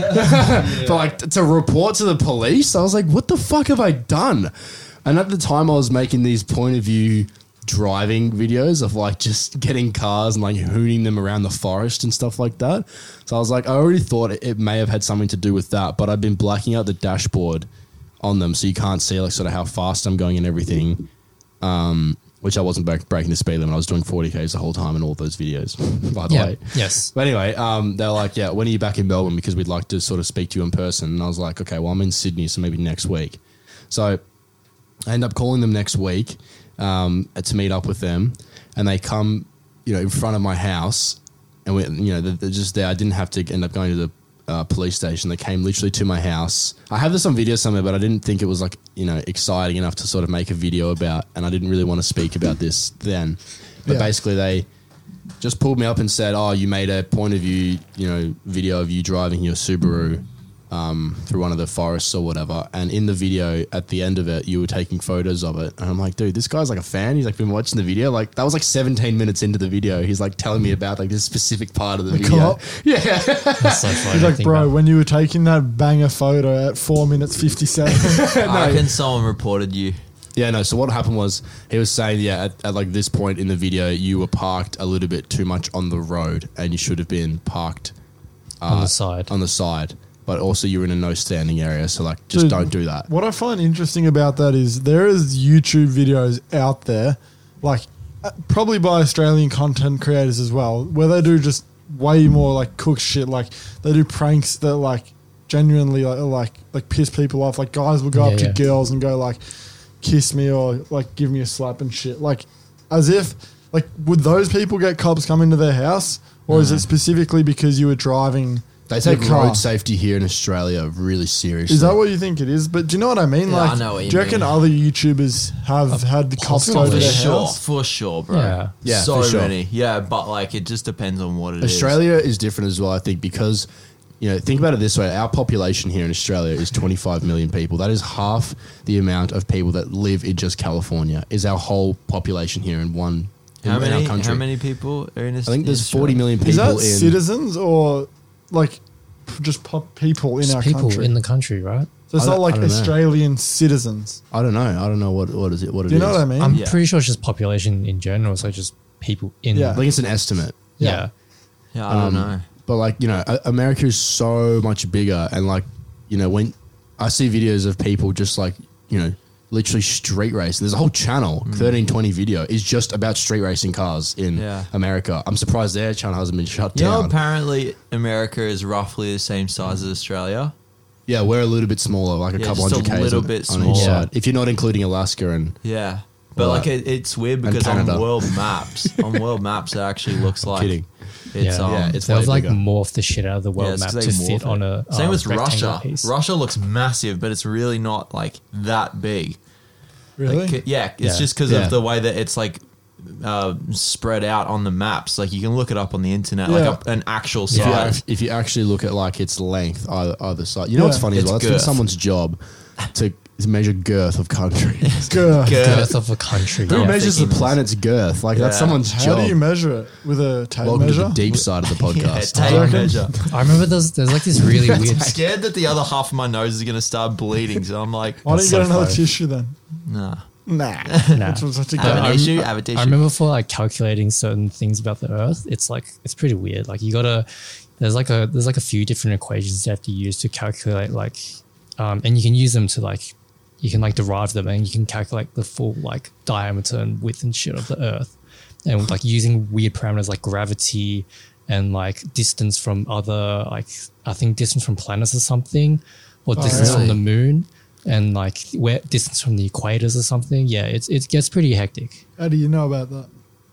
Speaker 1: But like to report to the police, I was like, what the fuck have I done? And at the time I was making these point of view driving videos of like just getting cars and like hooning them around the forest and stuff like that. So I was like, I already thought it, it may have had something to do with that, but I've been blacking out the dashboard on them so you can't see like sort of how fast I'm going and everything. Um, which I wasn't break, breaking the speed limit. I was doing forty Ks the whole time in all those videos, by the
Speaker 3: Yeah.
Speaker 1: way.
Speaker 3: Yes.
Speaker 1: But anyway, um, they're like, yeah, when are you back in Melbourne? Because we'd like to sort of speak to you in person. And I was like, okay, well, I'm in Sydney, so maybe next week. So I end up calling them next week um, to meet up with them. And they come, you know, in front of my house. And, we, you know, they're, they're just there. I didn't have to end up going to the uh, police station. They came literally to my house. I have this on video somewhere, but I didn't think it was like, you know, exciting enough to sort of make a video about. And I didn't really want to speak about this then. But
Speaker 2: Yeah.
Speaker 1: basically they just pulled me up and said, oh, you made a point of view, you know, video of you driving your Subaru um, through one of the forests or whatever. And in the video, at the end of it, you were taking photos of it. And I'm like, dude, this guy's like a fan. He's like been watching the video. Like that was like seventeen minutes into the video. He's like telling me about like this specific part of the,
Speaker 2: The
Speaker 1: video.
Speaker 2: cop?
Speaker 1: Yeah.
Speaker 3: That's so funny.
Speaker 2: He's
Speaker 3: to
Speaker 2: like,
Speaker 3: think
Speaker 2: bro,
Speaker 3: about.
Speaker 2: when you were taking that banger photo at four minutes fifty-seven.
Speaker 4: I reckon someone reported you.
Speaker 1: Yeah, no. So what happened was he was saying, yeah, at, at like this point in the video, you were parked a little bit too much on the road, and you should have been parked
Speaker 3: on the side.
Speaker 1: on the side. But also, you're in a no standing area, so like, just
Speaker 2: Dude,
Speaker 1: don't do that.
Speaker 2: What I find interesting about that is there is YouTube videos out there, like uh, probably by Australian content creators as well, where they do just way more like cook shit. Like they do pranks that like genuinely like like, like piss people off. Like guys will go
Speaker 3: Yeah,
Speaker 2: up to
Speaker 3: yeah.
Speaker 2: girls and go like, kiss me or like give me a slap and shit. Like as if like would those people get cops come into their house, or is it specifically because you were driving?
Speaker 1: They take
Speaker 2: the car?
Speaker 1: road safety here in Australia really seriously.
Speaker 2: Is that what you think it is? But do you know what I mean?
Speaker 4: Yeah,
Speaker 2: like,
Speaker 4: I know what you
Speaker 2: do you reckon
Speaker 4: mean.
Speaker 2: other YouTubers have had the cops
Speaker 3: hostile
Speaker 2: go to
Speaker 4: For
Speaker 2: their
Speaker 4: sure,
Speaker 2: house?
Speaker 4: for sure, bro.
Speaker 3: Yeah.
Speaker 1: Yeah,
Speaker 4: so
Speaker 1: for sure.
Speaker 4: many. Yeah, but like it just depends on what it is.
Speaker 1: Australia is different as well, I think, because, you know, think about it this way. Our population here in Australia is twenty-five million people. That is half the amount of people that live in just California, is our whole population here in one in,
Speaker 4: How
Speaker 1: in
Speaker 4: many?
Speaker 1: our country.
Speaker 4: How many people are in?
Speaker 1: I think there's forty million
Speaker 2: Is
Speaker 1: people
Speaker 2: that
Speaker 1: in...
Speaker 2: citizens or like p- just pop people in
Speaker 3: Just
Speaker 2: our
Speaker 3: people
Speaker 2: country?
Speaker 3: in the country, right?
Speaker 2: so it's
Speaker 1: I
Speaker 2: not
Speaker 1: don't-
Speaker 2: like
Speaker 1: I don't know.
Speaker 2: Australian citizens.
Speaker 1: I don't know. I don't know what, what is it. What it
Speaker 2: Do you know
Speaker 1: is.
Speaker 2: what I mean?
Speaker 3: I'm
Speaker 4: Yeah.
Speaker 3: pretty sure it's just population in general, so just people in.
Speaker 2: Yeah.
Speaker 1: I think it's an estimate.
Speaker 3: Yeah.
Speaker 4: Yeah, I don't
Speaker 1: Um,
Speaker 4: know.
Speaker 1: But like, you know, A- America is so much bigger, and like, you know, when I see videos of people just like, you know, literally street racing. There's a whole channel, thirteen twenty video, is just about street racing cars in
Speaker 4: Yeah.
Speaker 1: America. I'm surprised their channel hasn't been shut
Speaker 4: You know,
Speaker 1: down.
Speaker 4: apparently America is roughly the same size as Australia.
Speaker 1: Yeah, we're a little bit smaller, like a
Speaker 4: Yeah,
Speaker 1: couple
Speaker 4: just a
Speaker 1: hundred Ks
Speaker 4: little
Speaker 1: on,
Speaker 4: bit
Speaker 1: on each
Speaker 4: smaller.
Speaker 1: side. If you're not including Alaska and
Speaker 4: Yeah. But
Speaker 1: Well,
Speaker 4: like it, it's weird
Speaker 1: and
Speaker 4: because on
Speaker 1: Canada.
Speaker 4: world maps, on world maps, it actually looks like
Speaker 1: kidding.
Speaker 4: it's
Speaker 3: Yeah.
Speaker 4: um,
Speaker 1: Yeah, it's
Speaker 3: They've
Speaker 1: way
Speaker 3: like
Speaker 1: bigger.
Speaker 3: morphed the shit out of the
Speaker 4: yeah,
Speaker 3: world
Speaker 4: it's
Speaker 3: map
Speaker 4: 'cause
Speaker 3: to
Speaker 4: they
Speaker 3: fit
Speaker 4: morph
Speaker 3: on
Speaker 4: it.
Speaker 3: a
Speaker 4: Same
Speaker 3: um,
Speaker 4: with
Speaker 3: rectangular
Speaker 4: Russia.
Speaker 3: piece.
Speaker 4: Russia looks massive, but it's really not like that big.
Speaker 2: Really?
Speaker 4: Like, yeah, it's
Speaker 3: Yeah.
Speaker 4: just because
Speaker 1: Yeah.
Speaker 4: of the way that it's like uh, spread out on the maps. Like you can look it up on the internet,
Speaker 2: Yeah.
Speaker 4: like a, an actual
Speaker 1: If you,
Speaker 4: size.
Speaker 1: act- if you actually look at like its length either, either side, you know what's
Speaker 2: Yeah.
Speaker 1: funny as
Speaker 4: It's
Speaker 1: well? It's been
Speaker 4: girth.
Speaker 1: someone's job to measure girth of countries.
Speaker 2: Girth.
Speaker 3: Girth of a country.
Speaker 1: Who
Speaker 3: yeah.
Speaker 1: measures the
Speaker 4: thinking-
Speaker 1: planet's girth? Like that's
Speaker 4: Yeah.
Speaker 1: someone's
Speaker 2: How
Speaker 1: job.
Speaker 2: do you measure it? With a tape
Speaker 1: Welcome
Speaker 2: measure?
Speaker 1: to the deep side of the
Speaker 4: Yeah,
Speaker 1: podcast.
Speaker 4: tape
Speaker 2: Do you reckon?
Speaker 4: measure.
Speaker 3: I remember there's there's like this really
Speaker 4: I'm
Speaker 3: weird.
Speaker 4: scared that the other half of my nose is going to start bleeding. So I'm like,
Speaker 2: Why don't
Speaker 3: That's
Speaker 2: you get
Speaker 3: so
Speaker 2: another
Speaker 3: funny.
Speaker 2: tissue then?
Speaker 4: nah.
Speaker 2: Nah.
Speaker 3: Nah.
Speaker 2: That's what's such a
Speaker 4: I have
Speaker 2: good-
Speaker 4: an
Speaker 3: I'm-
Speaker 4: issue. I have a tissue.
Speaker 3: I remember for like calculating certain things about the Earth, it's like it's pretty weird. Like you gotta there's like a there's like a few different equations you have to use to calculate like, um, and you can use them to like you can like derive them and you can calculate the full like diameter and width and shit of the Earth, and like using weird parameters like gravity and like distance from other like I think distance from planets or something, or
Speaker 2: Oh,
Speaker 3: distance
Speaker 4: really?
Speaker 3: from the moon. And like where distance from the equators or something, yeah, it's it gets pretty hectic.
Speaker 2: How do you know about that?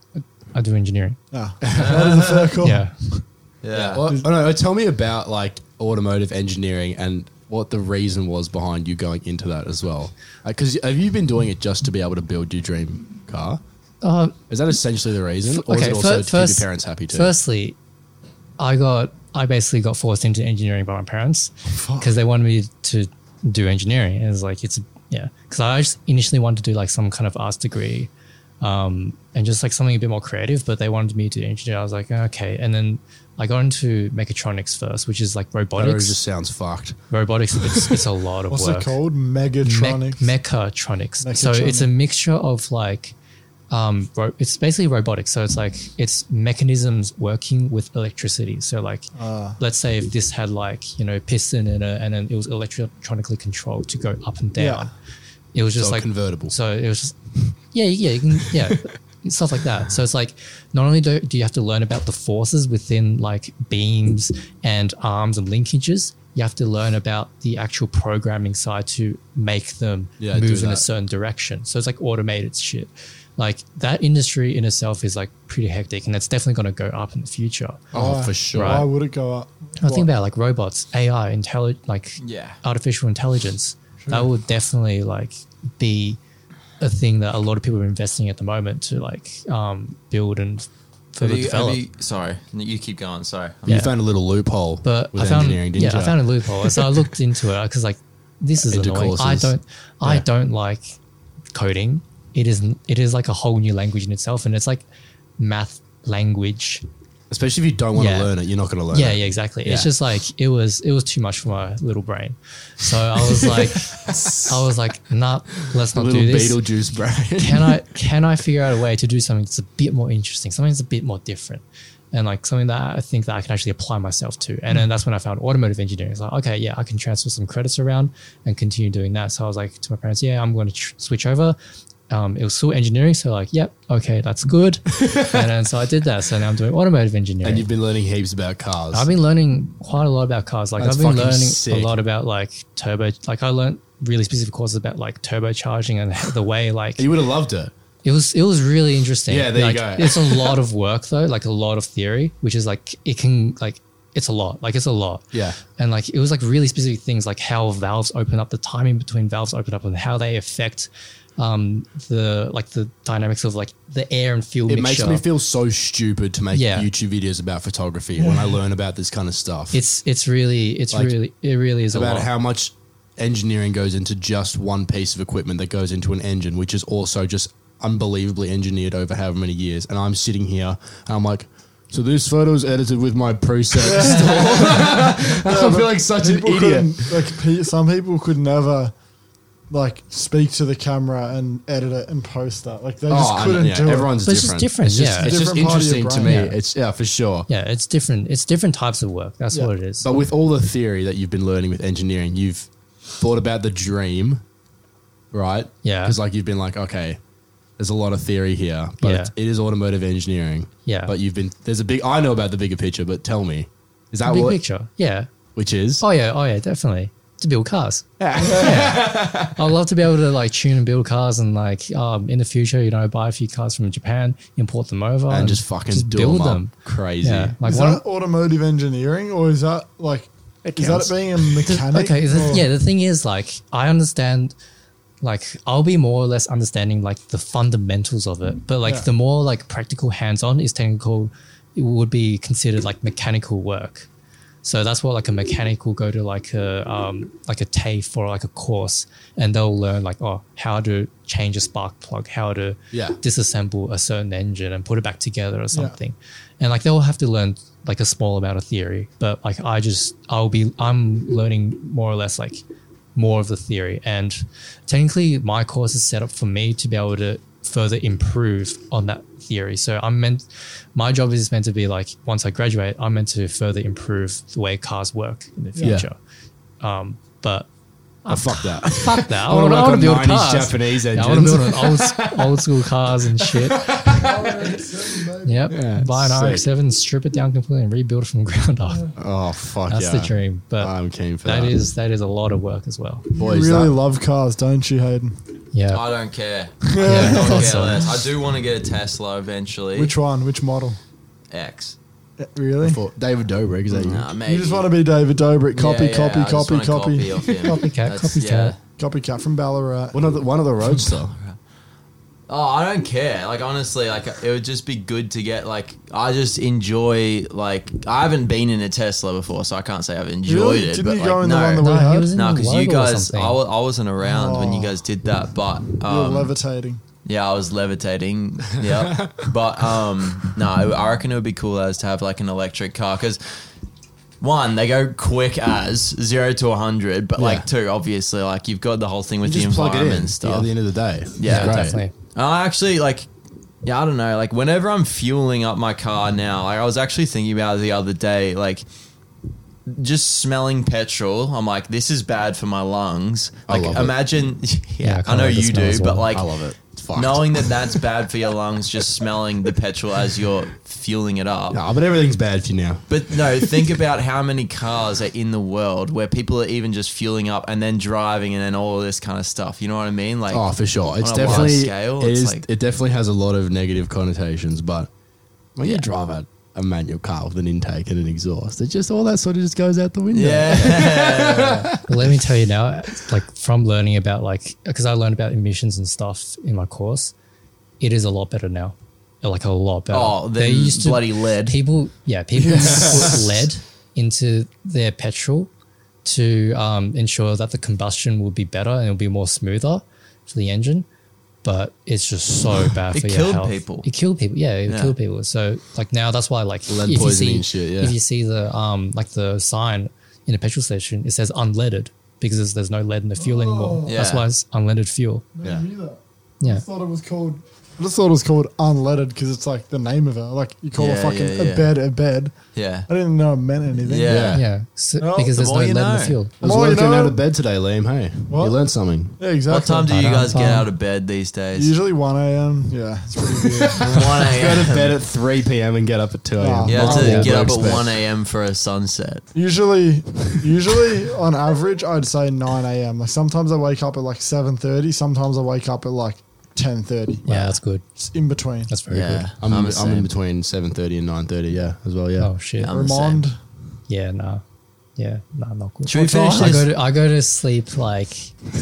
Speaker 3: I do engineering.
Speaker 2: Ah, that is a fair call.
Speaker 3: Yeah.
Speaker 4: yeah.
Speaker 1: Well, oh no, tell me about like automotive engineering and what the reason was behind you going into that as well. Because have you been doing it just to be able to build your dream car?
Speaker 3: Uh,
Speaker 1: Is that essentially the reason, or is
Speaker 3: okay,
Speaker 1: it also
Speaker 3: fir-
Speaker 1: to
Speaker 3: first-
Speaker 1: keep your parents happy too?
Speaker 3: Firstly, I got I basically got forced into engineering by my parents because they wanted me to do engineering. And it's like it's yeah, because I just initially wanted to do like some kind of arts degree, um, and just like something a bit more creative. But they wanted me to engineer. I was like, okay. And then I got into mechatronics first, which is like
Speaker 1: That
Speaker 3: robotics.
Speaker 1: just sounds fucked.
Speaker 3: robotics, it's, it's a lot of
Speaker 2: What's
Speaker 3: work.
Speaker 2: it called?
Speaker 3: Me-
Speaker 2: Megatronics.
Speaker 3: mechatronics. So it's a mixture of like, um, ro- it's basically robotics. So it's like it's mechanisms working with electricity. So like,
Speaker 2: Ah.
Speaker 3: let's say if this had like you know piston in it, and then it was electronically controlled to go up and down.
Speaker 2: Yeah.
Speaker 3: It was just
Speaker 1: So
Speaker 3: like
Speaker 1: convertible.
Speaker 3: So it was just yeah, yeah, you can, yeah, stuff like that. So it's like not only do, do you have to learn about the forces within like beams and arms and linkages, you have to learn about the actual programming side to make them
Speaker 1: Yeah, do
Speaker 3: move in a
Speaker 1: that.
Speaker 3: certain direction. So it's like automated shit. Like that industry in itself is like pretty hectic, and it's definitely going to go up in the future.
Speaker 1: Oh,
Speaker 2: Why?
Speaker 1: for sure.
Speaker 2: Why would it go up?
Speaker 3: I think
Speaker 2: What?
Speaker 3: about like robots, A I, intelli- like
Speaker 4: Yeah.
Speaker 3: artificial intelligence. That would definitely like be a thing that a lot of people are investing at the moment to like um, build and
Speaker 4: Have
Speaker 3: further
Speaker 4: you, have
Speaker 3: develop.
Speaker 4: you, sorry, you keep going. Sorry.
Speaker 1: You
Speaker 3: Yeah.
Speaker 1: found a little loophole
Speaker 3: But
Speaker 1: with
Speaker 3: I found,
Speaker 1: engineering, didn't
Speaker 3: yeah,
Speaker 1: you?
Speaker 3: I found a loophole. So I looked into it because like this is
Speaker 1: Into
Speaker 3: annoying. I
Speaker 1: courses.
Speaker 3: don't, I
Speaker 1: Yeah.
Speaker 3: don't like coding. It is, it is like a whole new language in itself, and it's like math language.
Speaker 1: Especially if you don't want to
Speaker 3: Yeah.
Speaker 1: learn it, you're not going to learn
Speaker 3: Yeah,
Speaker 1: it.
Speaker 3: yeah, exactly. It's
Speaker 1: Yeah.
Speaker 3: just like it was, it was too much for my little brain. So I was like, I was like, nah, let's
Speaker 1: A
Speaker 3: not
Speaker 1: little
Speaker 3: do this.
Speaker 1: Beetlejuice brain.
Speaker 3: can I can I figure out a way to do something that's a bit more interesting, something that's a bit more different, and like something that I think that I can actually apply myself to. And then that's when I found automotive engineering. It's like, okay, yeah, I can transfer some credits around and continue doing that. So I was like to my parents, yeah, I'm going to tr- switch over. Um, it was still engineering, so like, yep, okay, that's good. And then so I did that. So now I'm doing automotive engineering.
Speaker 1: And you've been learning heaps about cars.
Speaker 3: I've been learning quite a lot about cars. Like
Speaker 1: That's
Speaker 3: I've been
Speaker 1: fucking
Speaker 3: learning
Speaker 1: sick.
Speaker 3: a lot about like turbo. Like I learned really specific courses about like turbocharging and the way like
Speaker 1: you would have loved it.
Speaker 3: it was it was really interesting.
Speaker 1: Yeah, there you
Speaker 3: Like,
Speaker 1: go.
Speaker 3: It's a lot of work though, like a lot of theory, which is like it can like it's a lot. Like it's a lot.
Speaker 1: Yeah.
Speaker 3: And like it was like really specific things like how valves open up, the timing between valves open up, and how they affect um the like the dynamics of like the air and fuel
Speaker 1: It
Speaker 3: mixture.
Speaker 1: makes me feel so stupid to make
Speaker 3: Yeah.
Speaker 1: YouTube videos about photography when I learn about this kind of stuff.
Speaker 3: it's it's really it's
Speaker 1: Like,
Speaker 3: really it really is a
Speaker 1: about
Speaker 3: lot.
Speaker 1: how much engineering goes into just one piece of equipment that goes into an engine, which is also just unbelievably engineered over however many years. And I'm sitting here and I'm like, so this photo is edited with my preset store. I feel like such an
Speaker 2: People
Speaker 1: idiot.
Speaker 2: couldn't- Like pe- some people could never like speak to the camera and edit it and post that. Like they just
Speaker 1: Oh, I know,
Speaker 2: couldn't
Speaker 1: yeah,
Speaker 2: do
Speaker 1: everyone's
Speaker 3: But it's
Speaker 1: different.
Speaker 3: just different,
Speaker 1: It's just,
Speaker 3: yeah.
Speaker 1: it's just
Speaker 2: Different part of your
Speaker 1: interesting to me.
Speaker 2: brain.
Speaker 3: Yeah.
Speaker 1: It's yeah, for sure.
Speaker 3: yeah, it's different. It's different types of work. That's
Speaker 2: Yeah.
Speaker 3: what it is.
Speaker 1: But with all the theory that you've been learning with engineering, you've thought about the dream, right?
Speaker 3: Yeah.
Speaker 1: Because like you've been like, okay, there's a lot of theory here, but
Speaker 3: Yeah.
Speaker 1: it's, it is automotive engineering.
Speaker 3: Yeah.
Speaker 1: But you've been there's a big. I know about the bigger picture, but tell me, is that
Speaker 3: Big
Speaker 1: what?
Speaker 3: picture. Yeah.
Speaker 1: Which is?
Speaker 3: Oh yeah. Oh yeah. Definitely. To build cars. Yeah. I'd love to be able to like tune and build cars, and like um, in the future, you know, buy a few cars from Japan, import them over,
Speaker 1: and just fucking
Speaker 3: just
Speaker 1: do
Speaker 3: build
Speaker 1: them, up.
Speaker 3: them.
Speaker 1: Crazy.
Speaker 3: Yeah. Like
Speaker 2: Is
Speaker 3: one.
Speaker 2: that automotive engineering or is that like is that
Speaker 1: counts.
Speaker 2: it being a mechanic?
Speaker 3: Okay. The,
Speaker 2: or-
Speaker 3: yeah. The thing is, like, I understand. Like, I'll be more or less understanding like the fundamentals of it, but like
Speaker 2: Yeah.
Speaker 3: the more like practical hands-on is technical, it would be considered like mechanical work. So that's what like a mechanic will go to like a um, like a TAFE or like a course, and they'll learn like oh how to change a spark plug, how to
Speaker 1: Yeah.
Speaker 3: disassemble a certain engine and put it back together or something, and like they'll have to learn like a small amount of theory. But like I just I'll be I'm learning more or less like more of the theory, and technically my course is set up for me to be able to further improve on that theory. So I'm meant, my job is meant to be like, once I graduate, I'm meant to further improve the way cars work in the
Speaker 1: Yeah.
Speaker 3: future. Um, but
Speaker 1: Oh, fuck that.
Speaker 3: fuck that. I
Speaker 1: I wanna
Speaker 3: want
Speaker 1: work on
Speaker 3: to build
Speaker 1: nineties
Speaker 3: cars.
Speaker 1: Japanese
Speaker 3: Yeah, I want to
Speaker 1: engines.
Speaker 3: build an old, old school cars and shit. Yep.
Speaker 1: Yeah,
Speaker 3: Buy an
Speaker 1: sick.
Speaker 3: R X seven, strip it down completely and rebuild it from the ground up.
Speaker 1: Oh fuck
Speaker 3: That's
Speaker 1: yeah.
Speaker 3: the dream. But
Speaker 1: I'm keen for
Speaker 3: that
Speaker 1: that.
Speaker 3: is, that is a lot of work as well.
Speaker 2: You
Speaker 1: Boys,
Speaker 2: really
Speaker 1: that-
Speaker 2: love cars, don't you, Hayden?
Speaker 3: Yeah.
Speaker 4: I don't care.
Speaker 3: Yeah,
Speaker 4: I
Speaker 3: I
Speaker 4: don't
Speaker 3: thought
Speaker 4: care
Speaker 3: so.
Speaker 4: less. I do want to get a Tesla eventually.
Speaker 2: Which one? Which model?
Speaker 4: X?
Speaker 2: Eh, Really?
Speaker 1: For David Dobrik, is that you?
Speaker 4: Nah, maybe.
Speaker 2: You just want to be David Dobrik, copy,
Speaker 4: Yeah, yeah,
Speaker 2: copy,
Speaker 4: I just
Speaker 2: copy,
Speaker 4: wanna
Speaker 2: copy,
Speaker 4: off him.
Speaker 3: Copycat,
Speaker 4: That's-
Speaker 3: copycat.
Speaker 4: yeah.
Speaker 2: copycat from Ballarat.
Speaker 1: One of the one of the Roadster.
Speaker 4: Oh, I don't care. Like honestly, like it would just be good to get like I just enjoy like I haven't been in a Tesla before, so I can't say I've enjoyed
Speaker 2: Really?
Speaker 4: it.
Speaker 2: Didn't
Speaker 4: but
Speaker 2: you
Speaker 4: like,
Speaker 2: go in the
Speaker 4: no,
Speaker 2: one that
Speaker 3: No,
Speaker 2: we
Speaker 3: he
Speaker 2: had?
Speaker 3: was in
Speaker 4: no,
Speaker 3: the
Speaker 4: because you
Speaker 3: logo or
Speaker 4: guys,
Speaker 3: something.
Speaker 4: I was, I wasn't around when you
Speaker 2: Oh.
Speaker 4: guys did that, but
Speaker 2: You were
Speaker 4: um,
Speaker 2: levitating.
Speaker 4: Yeah, I was levitating. Yeah, but um, no, I reckon it would be cool as to have like an electric car because one, they go quick as zero to a hundred, but
Speaker 1: Yeah.
Speaker 4: like two, obviously, like you've got the whole thing with
Speaker 1: You
Speaker 4: the
Speaker 1: just plug it
Speaker 4: environment
Speaker 1: in
Speaker 4: and stuff.
Speaker 1: at the end of the day.
Speaker 4: Yeah,
Speaker 1: It's great.
Speaker 3: Definitely.
Speaker 4: I actually like, yeah, I don't know. Like whenever I'm fueling up my car now, like I was actually thinking about it the other day, like just smelling petrol. I'm like, this is bad for my lungs.
Speaker 1: I
Speaker 4: Like
Speaker 1: love it.
Speaker 4: imagine, yeah,
Speaker 3: Yeah, I
Speaker 4: I,
Speaker 3: kinda
Speaker 4: know
Speaker 3: like the
Speaker 4: you
Speaker 3: smell
Speaker 4: do,
Speaker 3: as
Speaker 4: but
Speaker 3: well.
Speaker 4: like
Speaker 1: I love it. It's fucked.
Speaker 4: knowing that that's bad for your lungs, just smelling the petrol as you're fueling it up.
Speaker 1: No, but everything's bad for you now.
Speaker 4: But no, think about how many cars are in the world where people are even just fueling up and then driving and then all of this kind of stuff. You know what I mean? Like,
Speaker 1: Oh, for sure. It's
Speaker 4: on a large
Speaker 1: definitely
Speaker 4: scale,
Speaker 1: it
Speaker 4: it's
Speaker 1: is.
Speaker 4: like-
Speaker 1: it definitely has a lot of negative connotations, but when
Speaker 4: Yeah.
Speaker 1: you drive a, a manual car with an intake and an exhaust, it just all that sort of just goes out the window.
Speaker 4: yeah,
Speaker 3: But let me tell you now, like from learning about like, because I learned about emissions and stuff in my course, it is a lot better now. Like a lot better.
Speaker 4: Oh, then bloody lead.
Speaker 3: People, yeah, people put lead into their petrol to um, ensure that the combustion will be better and it'll be more smoother for the engine. But it's just so bad
Speaker 4: It
Speaker 3: for your
Speaker 4: killed
Speaker 3: health.
Speaker 4: people.
Speaker 3: It killed people. Yeah, it
Speaker 4: Yeah.
Speaker 3: killed people. So like now, that's why like
Speaker 1: Lead
Speaker 3: if you
Speaker 1: poisoning
Speaker 3: see
Speaker 1: and shit, yeah.
Speaker 3: if you see the um like the sign in a petrol station, it says unleaded because there's, there's no lead in the fuel anymore. That's
Speaker 4: Yeah.
Speaker 3: why it's unleaded fuel.
Speaker 1: Yeah.
Speaker 2: I
Speaker 3: Yeah.
Speaker 2: just thought it was called. I just thought it was called unleaded because it's like the name of it. Like you call a
Speaker 4: Yeah,
Speaker 2: fucking
Speaker 4: yeah, yeah.
Speaker 2: a bed a bed.
Speaker 4: yeah.
Speaker 2: I didn't know it meant anything.
Speaker 4: Yeah.
Speaker 3: Yeah, so,
Speaker 2: Well,
Speaker 3: because
Speaker 4: the
Speaker 3: there's no
Speaker 4: more
Speaker 3: lead
Speaker 4: you
Speaker 3: in the
Speaker 4: know.
Speaker 3: fuel.
Speaker 1: I was
Speaker 2: Well, you
Speaker 1: working
Speaker 2: know-
Speaker 1: out of bed today, Liam. Hey,
Speaker 2: What?
Speaker 1: you learned something.
Speaker 2: Yeah, exactly.
Speaker 4: What time do you
Speaker 3: I
Speaker 4: guys
Speaker 3: know.
Speaker 4: get out of bed these days?
Speaker 2: Usually one a.m. Yeah, it's pretty weird.
Speaker 4: one
Speaker 1: Go to
Speaker 4: a.m.
Speaker 1: bed at three p.m. and get up at two a.m.
Speaker 2: Oh,
Speaker 4: You have
Speaker 2: Oh,
Speaker 4: to
Speaker 2: yeah.
Speaker 4: get up at
Speaker 1: Expect.
Speaker 4: one a.m. for a sunset.
Speaker 2: usually, usually on average, I'd say nine a.m. Like sometimes I wake up at like seven thirty. Sometimes I wake up at like ten thirty.
Speaker 3: Yeah, that's good.
Speaker 2: It's in between.
Speaker 3: That's very
Speaker 4: Yeah,
Speaker 3: good.
Speaker 1: I'm,
Speaker 4: I'm
Speaker 1: I'm,
Speaker 4: the same.
Speaker 1: in between seven thirty and nine thirty. Yeah, as well. Yeah.
Speaker 3: Oh shit.
Speaker 4: I'm the same.
Speaker 2: Remand.
Speaker 3: Yeah, nah. Yeah, nah, not good.
Speaker 4: Should we finish
Speaker 3: I
Speaker 4: this?
Speaker 3: go to I go to sleep like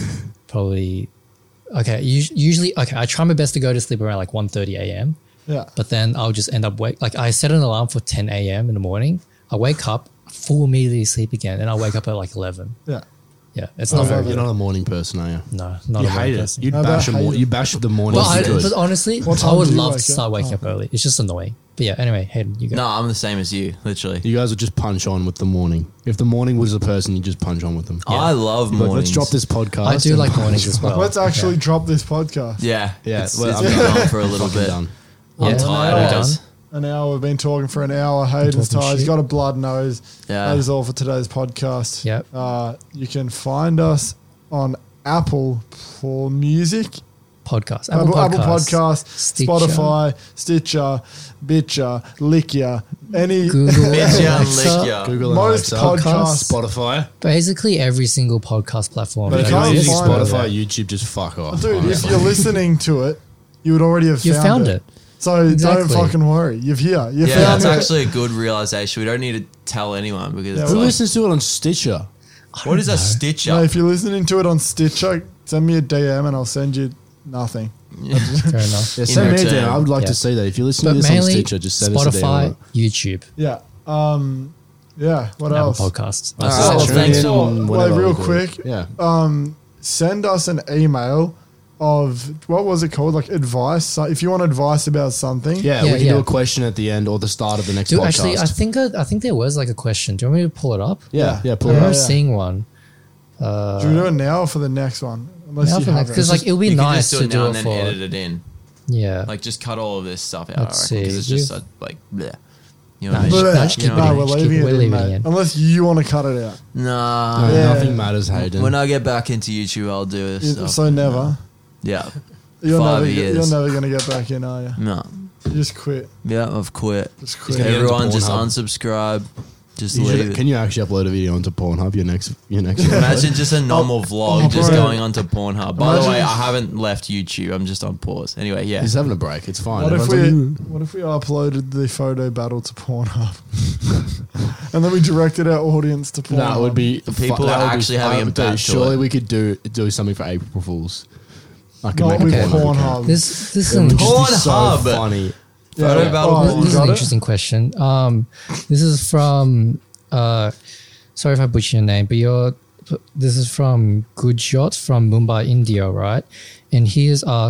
Speaker 3: probably okay. us- Usually, okay. I try my best to go to sleep around like one thirty a.m.
Speaker 2: Yeah.
Speaker 3: But then I'll just end up wake like I set an alarm for ten a.m. in the morning. I wake up, fall immediately asleep again, and I wake up at like eleven.
Speaker 2: Yeah.
Speaker 3: Yeah, it's
Speaker 2: Oh,
Speaker 3: not
Speaker 2: yeah,
Speaker 3: very
Speaker 2: yeah.
Speaker 1: You're
Speaker 3: good.
Speaker 1: not a morning person, are you?
Speaker 3: No, not
Speaker 1: You
Speaker 3: a
Speaker 1: hate
Speaker 3: morning
Speaker 1: it.
Speaker 3: person.
Speaker 1: You
Speaker 2: How
Speaker 1: bash,
Speaker 2: about
Speaker 1: a mor-
Speaker 2: hate
Speaker 1: you
Speaker 2: it?
Speaker 1: bash the morning.
Speaker 3: Well, I,
Speaker 1: good.
Speaker 3: but honestly,
Speaker 2: What
Speaker 3: I
Speaker 2: time
Speaker 3: would
Speaker 2: do you
Speaker 3: love
Speaker 2: wake
Speaker 3: to start
Speaker 2: up?
Speaker 3: waking
Speaker 2: Oh.
Speaker 3: up early. It's just annoying. But yeah, anyway, Hayden, you go.
Speaker 4: No, I'm the same as you, literally.
Speaker 1: You guys would just punch on with the morning. If the morning was a person, you just punch on with them.
Speaker 4: I love
Speaker 1: You'd be like,
Speaker 4: mornings.
Speaker 1: let's drop this podcast.
Speaker 3: I do
Speaker 1: and
Speaker 3: like
Speaker 1: punch
Speaker 3: mornings as
Speaker 1: on.
Speaker 3: well.
Speaker 2: Let's actually
Speaker 3: Yeah.
Speaker 2: drop this podcast.
Speaker 4: Yeah,
Speaker 1: Yeah,
Speaker 4: It's,
Speaker 1: well,
Speaker 4: it's
Speaker 1: I'm
Speaker 4: been
Speaker 1: done.
Speaker 4: on for a little
Speaker 1: Fucking
Speaker 4: bit.
Speaker 1: done.
Speaker 4: I'm
Speaker 3: Yeah,
Speaker 4: tired,
Speaker 2: now
Speaker 4: guys.
Speaker 2: An hour. We've been talking for an hour. Hayden's
Speaker 3: Talking
Speaker 2: tired. He's
Speaker 3: shit.
Speaker 2: got a blood nose.
Speaker 4: Yeah.
Speaker 2: That is all for today's podcast.
Speaker 3: Yep.
Speaker 2: Uh, you can find us on Apple for music,
Speaker 3: Podcast.
Speaker 2: Apple, Apple
Speaker 3: Podcasts,
Speaker 2: Podcast,
Speaker 3: Stitcher.
Speaker 2: Spotify, Stitcher, Bitcher, Lickya, any
Speaker 3: Google,
Speaker 4: Bitch, yeah,
Speaker 3: Alexa,
Speaker 4: lick ya.
Speaker 1: Google and
Speaker 2: most
Speaker 1: Alexa.
Speaker 2: podcasts.
Speaker 1: Spotify.
Speaker 3: basically every single podcast platform.
Speaker 2: But
Speaker 1: If
Speaker 2: you
Speaker 1: you're
Speaker 2: can't
Speaker 1: using
Speaker 2: find
Speaker 1: Spotify,
Speaker 2: it.
Speaker 1: YouTube, just fuck off.
Speaker 2: Dude, if
Speaker 1: honestly.
Speaker 2: you're listening to it, you would already have
Speaker 3: You
Speaker 2: found,
Speaker 3: found
Speaker 2: it.
Speaker 3: it.
Speaker 2: So
Speaker 3: Exactly.
Speaker 2: don't fucking worry. You've here. You
Speaker 4: Yeah,
Speaker 2: found
Speaker 4: that's
Speaker 2: it.
Speaker 4: actually a good realization. We don't need to tell anyone because
Speaker 2: Yeah,
Speaker 4: it's
Speaker 1: Who
Speaker 4: like,
Speaker 1: listens to it on Stitcher?
Speaker 4: what is a stitcher?
Speaker 2: No, if you're listening to it on Stitcher, send me a D M and I'll send you nothing.
Speaker 3: Fair enough.
Speaker 1: Yeah, send me a
Speaker 4: return.
Speaker 1: D M. I would like
Speaker 3: Yeah.
Speaker 1: to see that. If you're listening
Speaker 3: But
Speaker 1: to this on
Speaker 3: mainly
Speaker 1: Stitcher, just send us a D M. on
Speaker 3: Spotify,
Speaker 1: it.
Speaker 3: YouTube,
Speaker 2: Yeah. Um. Yeah. What
Speaker 3: Apple
Speaker 2: else?
Speaker 3: Podcasts.
Speaker 4: All
Speaker 1: That's
Speaker 4: right,
Speaker 1: it.
Speaker 4: well,
Speaker 1: Tune
Speaker 4: thanks
Speaker 1: in
Speaker 4: for-
Speaker 1: on
Speaker 2: Like,
Speaker 1: whenever
Speaker 2: real
Speaker 1: we do it.
Speaker 2: quick,
Speaker 1: Yeah.
Speaker 2: Um. Send us an email of what was it called? Like advice. So if you want advice about something.
Speaker 1: Yeah,
Speaker 3: Yeah,
Speaker 1: we can
Speaker 3: yeah.
Speaker 1: do a question at the end or the start of the next
Speaker 3: Dude,
Speaker 1: podcast.
Speaker 3: actually, I think I, I think there was like a question. Do you want me to pull it up?
Speaker 1: yeah, yeah,
Speaker 3: I
Speaker 1: pull it
Speaker 3: remember
Speaker 1: up.
Speaker 2: yeah.
Speaker 3: seeing one. Uh,
Speaker 2: Do we do it now or for the next one? Unless
Speaker 3: Now
Speaker 2: you
Speaker 3: for
Speaker 2: have
Speaker 3: next-
Speaker 2: it.
Speaker 3: 'cause, like, it'll be
Speaker 4: you could
Speaker 3: nice
Speaker 4: just do
Speaker 3: to
Speaker 4: it
Speaker 3: do
Speaker 4: now
Speaker 3: it
Speaker 4: and then
Speaker 3: for-
Speaker 4: edit it in.
Speaker 3: yeah.
Speaker 4: Like just cut all of this stuff out.
Speaker 3: Let's
Speaker 4: I reckon, 'cause
Speaker 3: see.
Speaker 4: it's just
Speaker 3: We've-
Speaker 4: so, like, bleh. You know
Speaker 3: Nah,
Speaker 4: what I mean?
Speaker 3: just-
Speaker 2: But,
Speaker 3: nah,
Speaker 2: uh,
Speaker 3: just keep
Speaker 2: no,
Speaker 3: it in.
Speaker 2: we're
Speaker 3: Just keep
Speaker 2: leaving
Speaker 3: it-
Speaker 2: it
Speaker 3: we're
Speaker 2: in,
Speaker 3: leaving
Speaker 2: mate.
Speaker 3: it in.
Speaker 2: Unless you want to cut it out.
Speaker 4: Nah.
Speaker 1: No,
Speaker 2: Yeah.
Speaker 1: nothing matters, Hayden.
Speaker 4: When I get back into YouTube, I'll do this
Speaker 2: You-
Speaker 4: stuff.
Speaker 2: so never.
Speaker 4: Yeah.
Speaker 2: You're
Speaker 4: Five
Speaker 2: never.
Speaker 4: years.
Speaker 2: You're never gonna get back in, are you?
Speaker 4: No.
Speaker 2: You just quit.
Speaker 4: Yeah, I've quit.
Speaker 2: Just quit.
Speaker 1: gonna get into
Speaker 4: Everyone just
Speaker 1: Pornhub.
Speaker 4: unsubscribe. Just
Speaker 1: You should-
Speaker 4: leave it.
Speaker 1: can you actually upload a video onto Pornhub? Your next, your next.
Speaker 4: Imagine just a normal vlog
Speaker 2: oh,
Speaker 4: just
Speaker 2: bro.
Speaker 4: going onto Pornhub. By the
Speaker 2: Imagine-
Speaker 4: way, I haven't left YouTube. I'm just on pause. Anyway, yeah.
Speaker 1: He's having a break. It's fine.
Speaker 2: What if
Speaker 1: Everyone's
Speaker 2: we?
Speaker 1: like, "Mm."
Speaker 2: What if we uploaded the photo battle to Pornhub, and then we directed our audience to Pornhub?
Speaker 1: That would be
Speaker 4: The people
Speaker 1: fu- that
Speaker 4: are
Speaker 1: would be-
Speaker 4: actually having
Speaker 1: I
Speaker 4: a
Speaker 1: would
Speaker 4: bet
Speaker 1: do-
Speaker 4: to
Speaker 1: Surely
Speaker 4: it.
Speaker 1: we could do do something for April Fools. I could
Speaker 2: not
Speaker 1: make a
Speaker 2: with
Speaker 1: Pornhub account.
Speaker 2: Pornhub.
Speaker 3: This this is
Speaker 1: It
Speaker 3: an
Speaker 1: would
Speaker 3: interesting,
Speaker 1: just be so
Speaker 4: Pornhub.
Speaker 1: funny.
Speaker 2: Yeah.
Speaker 4: Photo battle
Speaker 2: Oh,
Speaker 3: this
Speaker 2: you
Speaker 3: is
Speaker 2: got
Speaker 3: an
Speaker 2: it?
Speaker 3: interesting question. Um, this is from. Uh, sorry if I butcher your name, but you're. This is from Good Shot from Mumbai, India, right? And he has asked,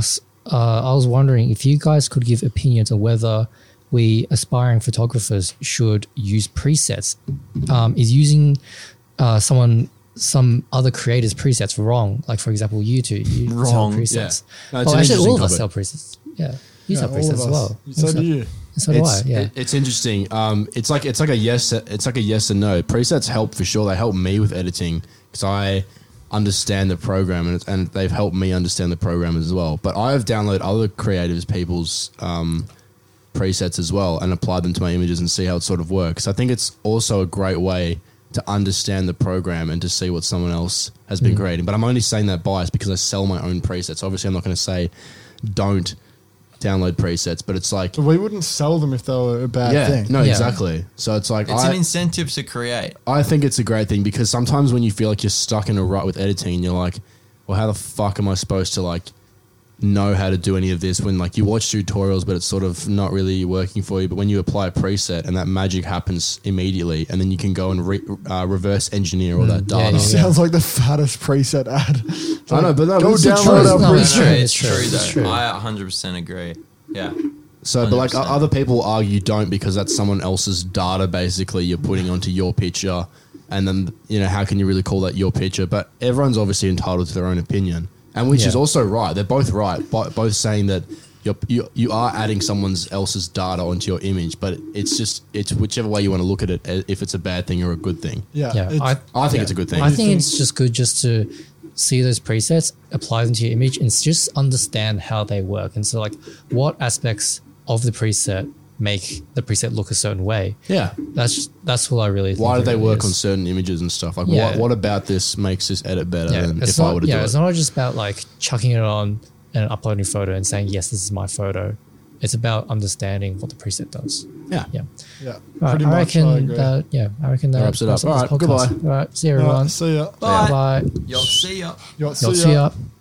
Speaker 3: uh, I was wondering if you guys could give opinions on whether we aspiring photographers should use presets. Um, is using uh, someone some other creators' presets wrong? Like for example, you two, you
Speaker 4: Wrong,
Speaker 3: sell presets.
Speaker 1: yeah. No, it's
Speaker 3: well,
Speaker 1: an
Speaker 3: actually, all
Speaker 1: interesting
Speaker 3: of us
Speaker 1: topic.
Speaker 3: sell presets. Yeah, you
Speaker 2: Yeah,
Speaker 3: sell
Speaker 2: all of
Speaker 3: presets as
Speaker 2: us.
Speaker 3: well.
Speaker 2: So do you.
Speaker 3: So do I.
Speaker 1: it's,
Speaker 3: Yeah.
Speaker 1: it- it's interesting. Um, it's like it's like a yes. It's like a yes and no. Presets help for sure. They help me with editing because I understand the program and, it's, and they've helped me understand the program as well. But I've downloaded other creatives people's um, presets as well and applied them to my images and see how it sort of works. I think it's also a great way to understand the program and to see what someone else has been creating. But I'm only saying that bias because I sell my own presets. Obviously, I'm not going to say don't download presets, but it's like
Speaker 2: But we wouldn't sell them if they were a bad
Speaker 1: yeah,
Speaker 2: thing.
Speaker 1: no,
Speaker 3: Yeah.
Speaker 1: exactly. So it's like
Speaker 4: It's
Speaker 1: I,
Speaker 4: an incentive to create.
Speaker 1: I think it's a great thing because sometimes when you feel like you're stuck in a rut with editing, and you're like, well, how the fuck am I supposed to like know how to do any of this when like you watch tutorials, but it's sort of not really working for you. But when you apply a preset and that magic happens immediately, and then you can go and re- uh, reverse engineer all that
Speaker 3: yeah,
Speaker 1: data.
Speaker 3: yeah.
Speaker 2: Sounds like the fattest preset ad.
Speaker 1: I know, but no,
Speaker 2: Go
Speaker 1: but it's the
Speaker 2: download
Speaker 1: truth.
Speaker 2: our
Speaker 3: No,
Speaker 4: No,
Speaker 3: it's
Speaker 4: no,
Speaker 3: true,
Speaker 4: it's
Speaker 3: it's
Speaker 4: true,
Speaker 3: true,
Speaker 4: though.
Speaker 3: it's true.
Speaker 4: I one hundred percent agree. Yeah.
Speaker 1: So, but like
Speaker 4: one hundred percent.
Speaker 1: other people argue don't because that's someone else's data basically you're putting onto your picture. And then, you know, how can you really call that your picture? But everyone's obviously entitled to their own opinion. And which
Speaker 3: Yeah.
Speaker 1: is also right. They're both right. Bo- both saying that you're, you you are adding someone else's data onto your image. But it's just, it's whichever way you want to look at it, eh, if it's a bad thing or a good thing.
Speaker 2: Yeah.
Speaker 3: Yeah,
Speaker 2: it's-
Speaker 3: I,
Speaker 1: I think
Speaker 3: yeah.
Speaker 1: it's a good thing.
Speaker 3: I think
Speaker 2: think-
Speaker 3: it's just good just to see those presets, apply them to your image, and just understand how they work. And so, like, what aspects of the preset make the preset look a certain way?
Speaker 1: Yeah.
Speaker 3: That's that's what I really think.
Speaker 1: Why do
Speaker 3: it
Speaker 1: they
Speaker 3: really
Speaker 1: work
Speaker 3: is.
Speaker 1: on certain images and stuff? Like,
Speaker 3: Yeah.
Speaker 1: what, what about this makes this edit better
Speaker 3: Yeah,
Speaker 1: than
Speaker 3: it's
Speaker 1: if I
Speaker 3: not.
Speaker 1: were to
Speaker 3: Yeah,
Speaker 1: do
Speaker 3: it's
Speaker 1: it?
Speaker 3: not just about like chucking it on and uploading a photo and saying yes, this is my photo. It's about understanding what the preset does.
Speaker 1: Yeah.
Speaker 3: Yeah.
Speaker 2: yeah.
Speaker 3: Right,
Speaker 2: Pretty
Speaker 3: I
Speaker 2: much.
Speaker 3: reckon
Speaker 2: I agree.
Speaker 3: that. Yeah, I reckon that
Speaker 1: Wraps it up.
Speaker 3: wraps
Speaker 1: All
Speaker 3: this
Speaker 1: right,
Speaker 3: podcast.
Speaker 1: goodbye.
Speaker 3: All right, see you
Speaker 2: All right,
Speaker 3: everyone.
Speaker 2: see ya.
Speaker 4: Bye.
Speaker 3: Bye.
Speaker 4: Yo, see ya.
Speaker 2: Yo,
Speaker 3: Yo, see ya.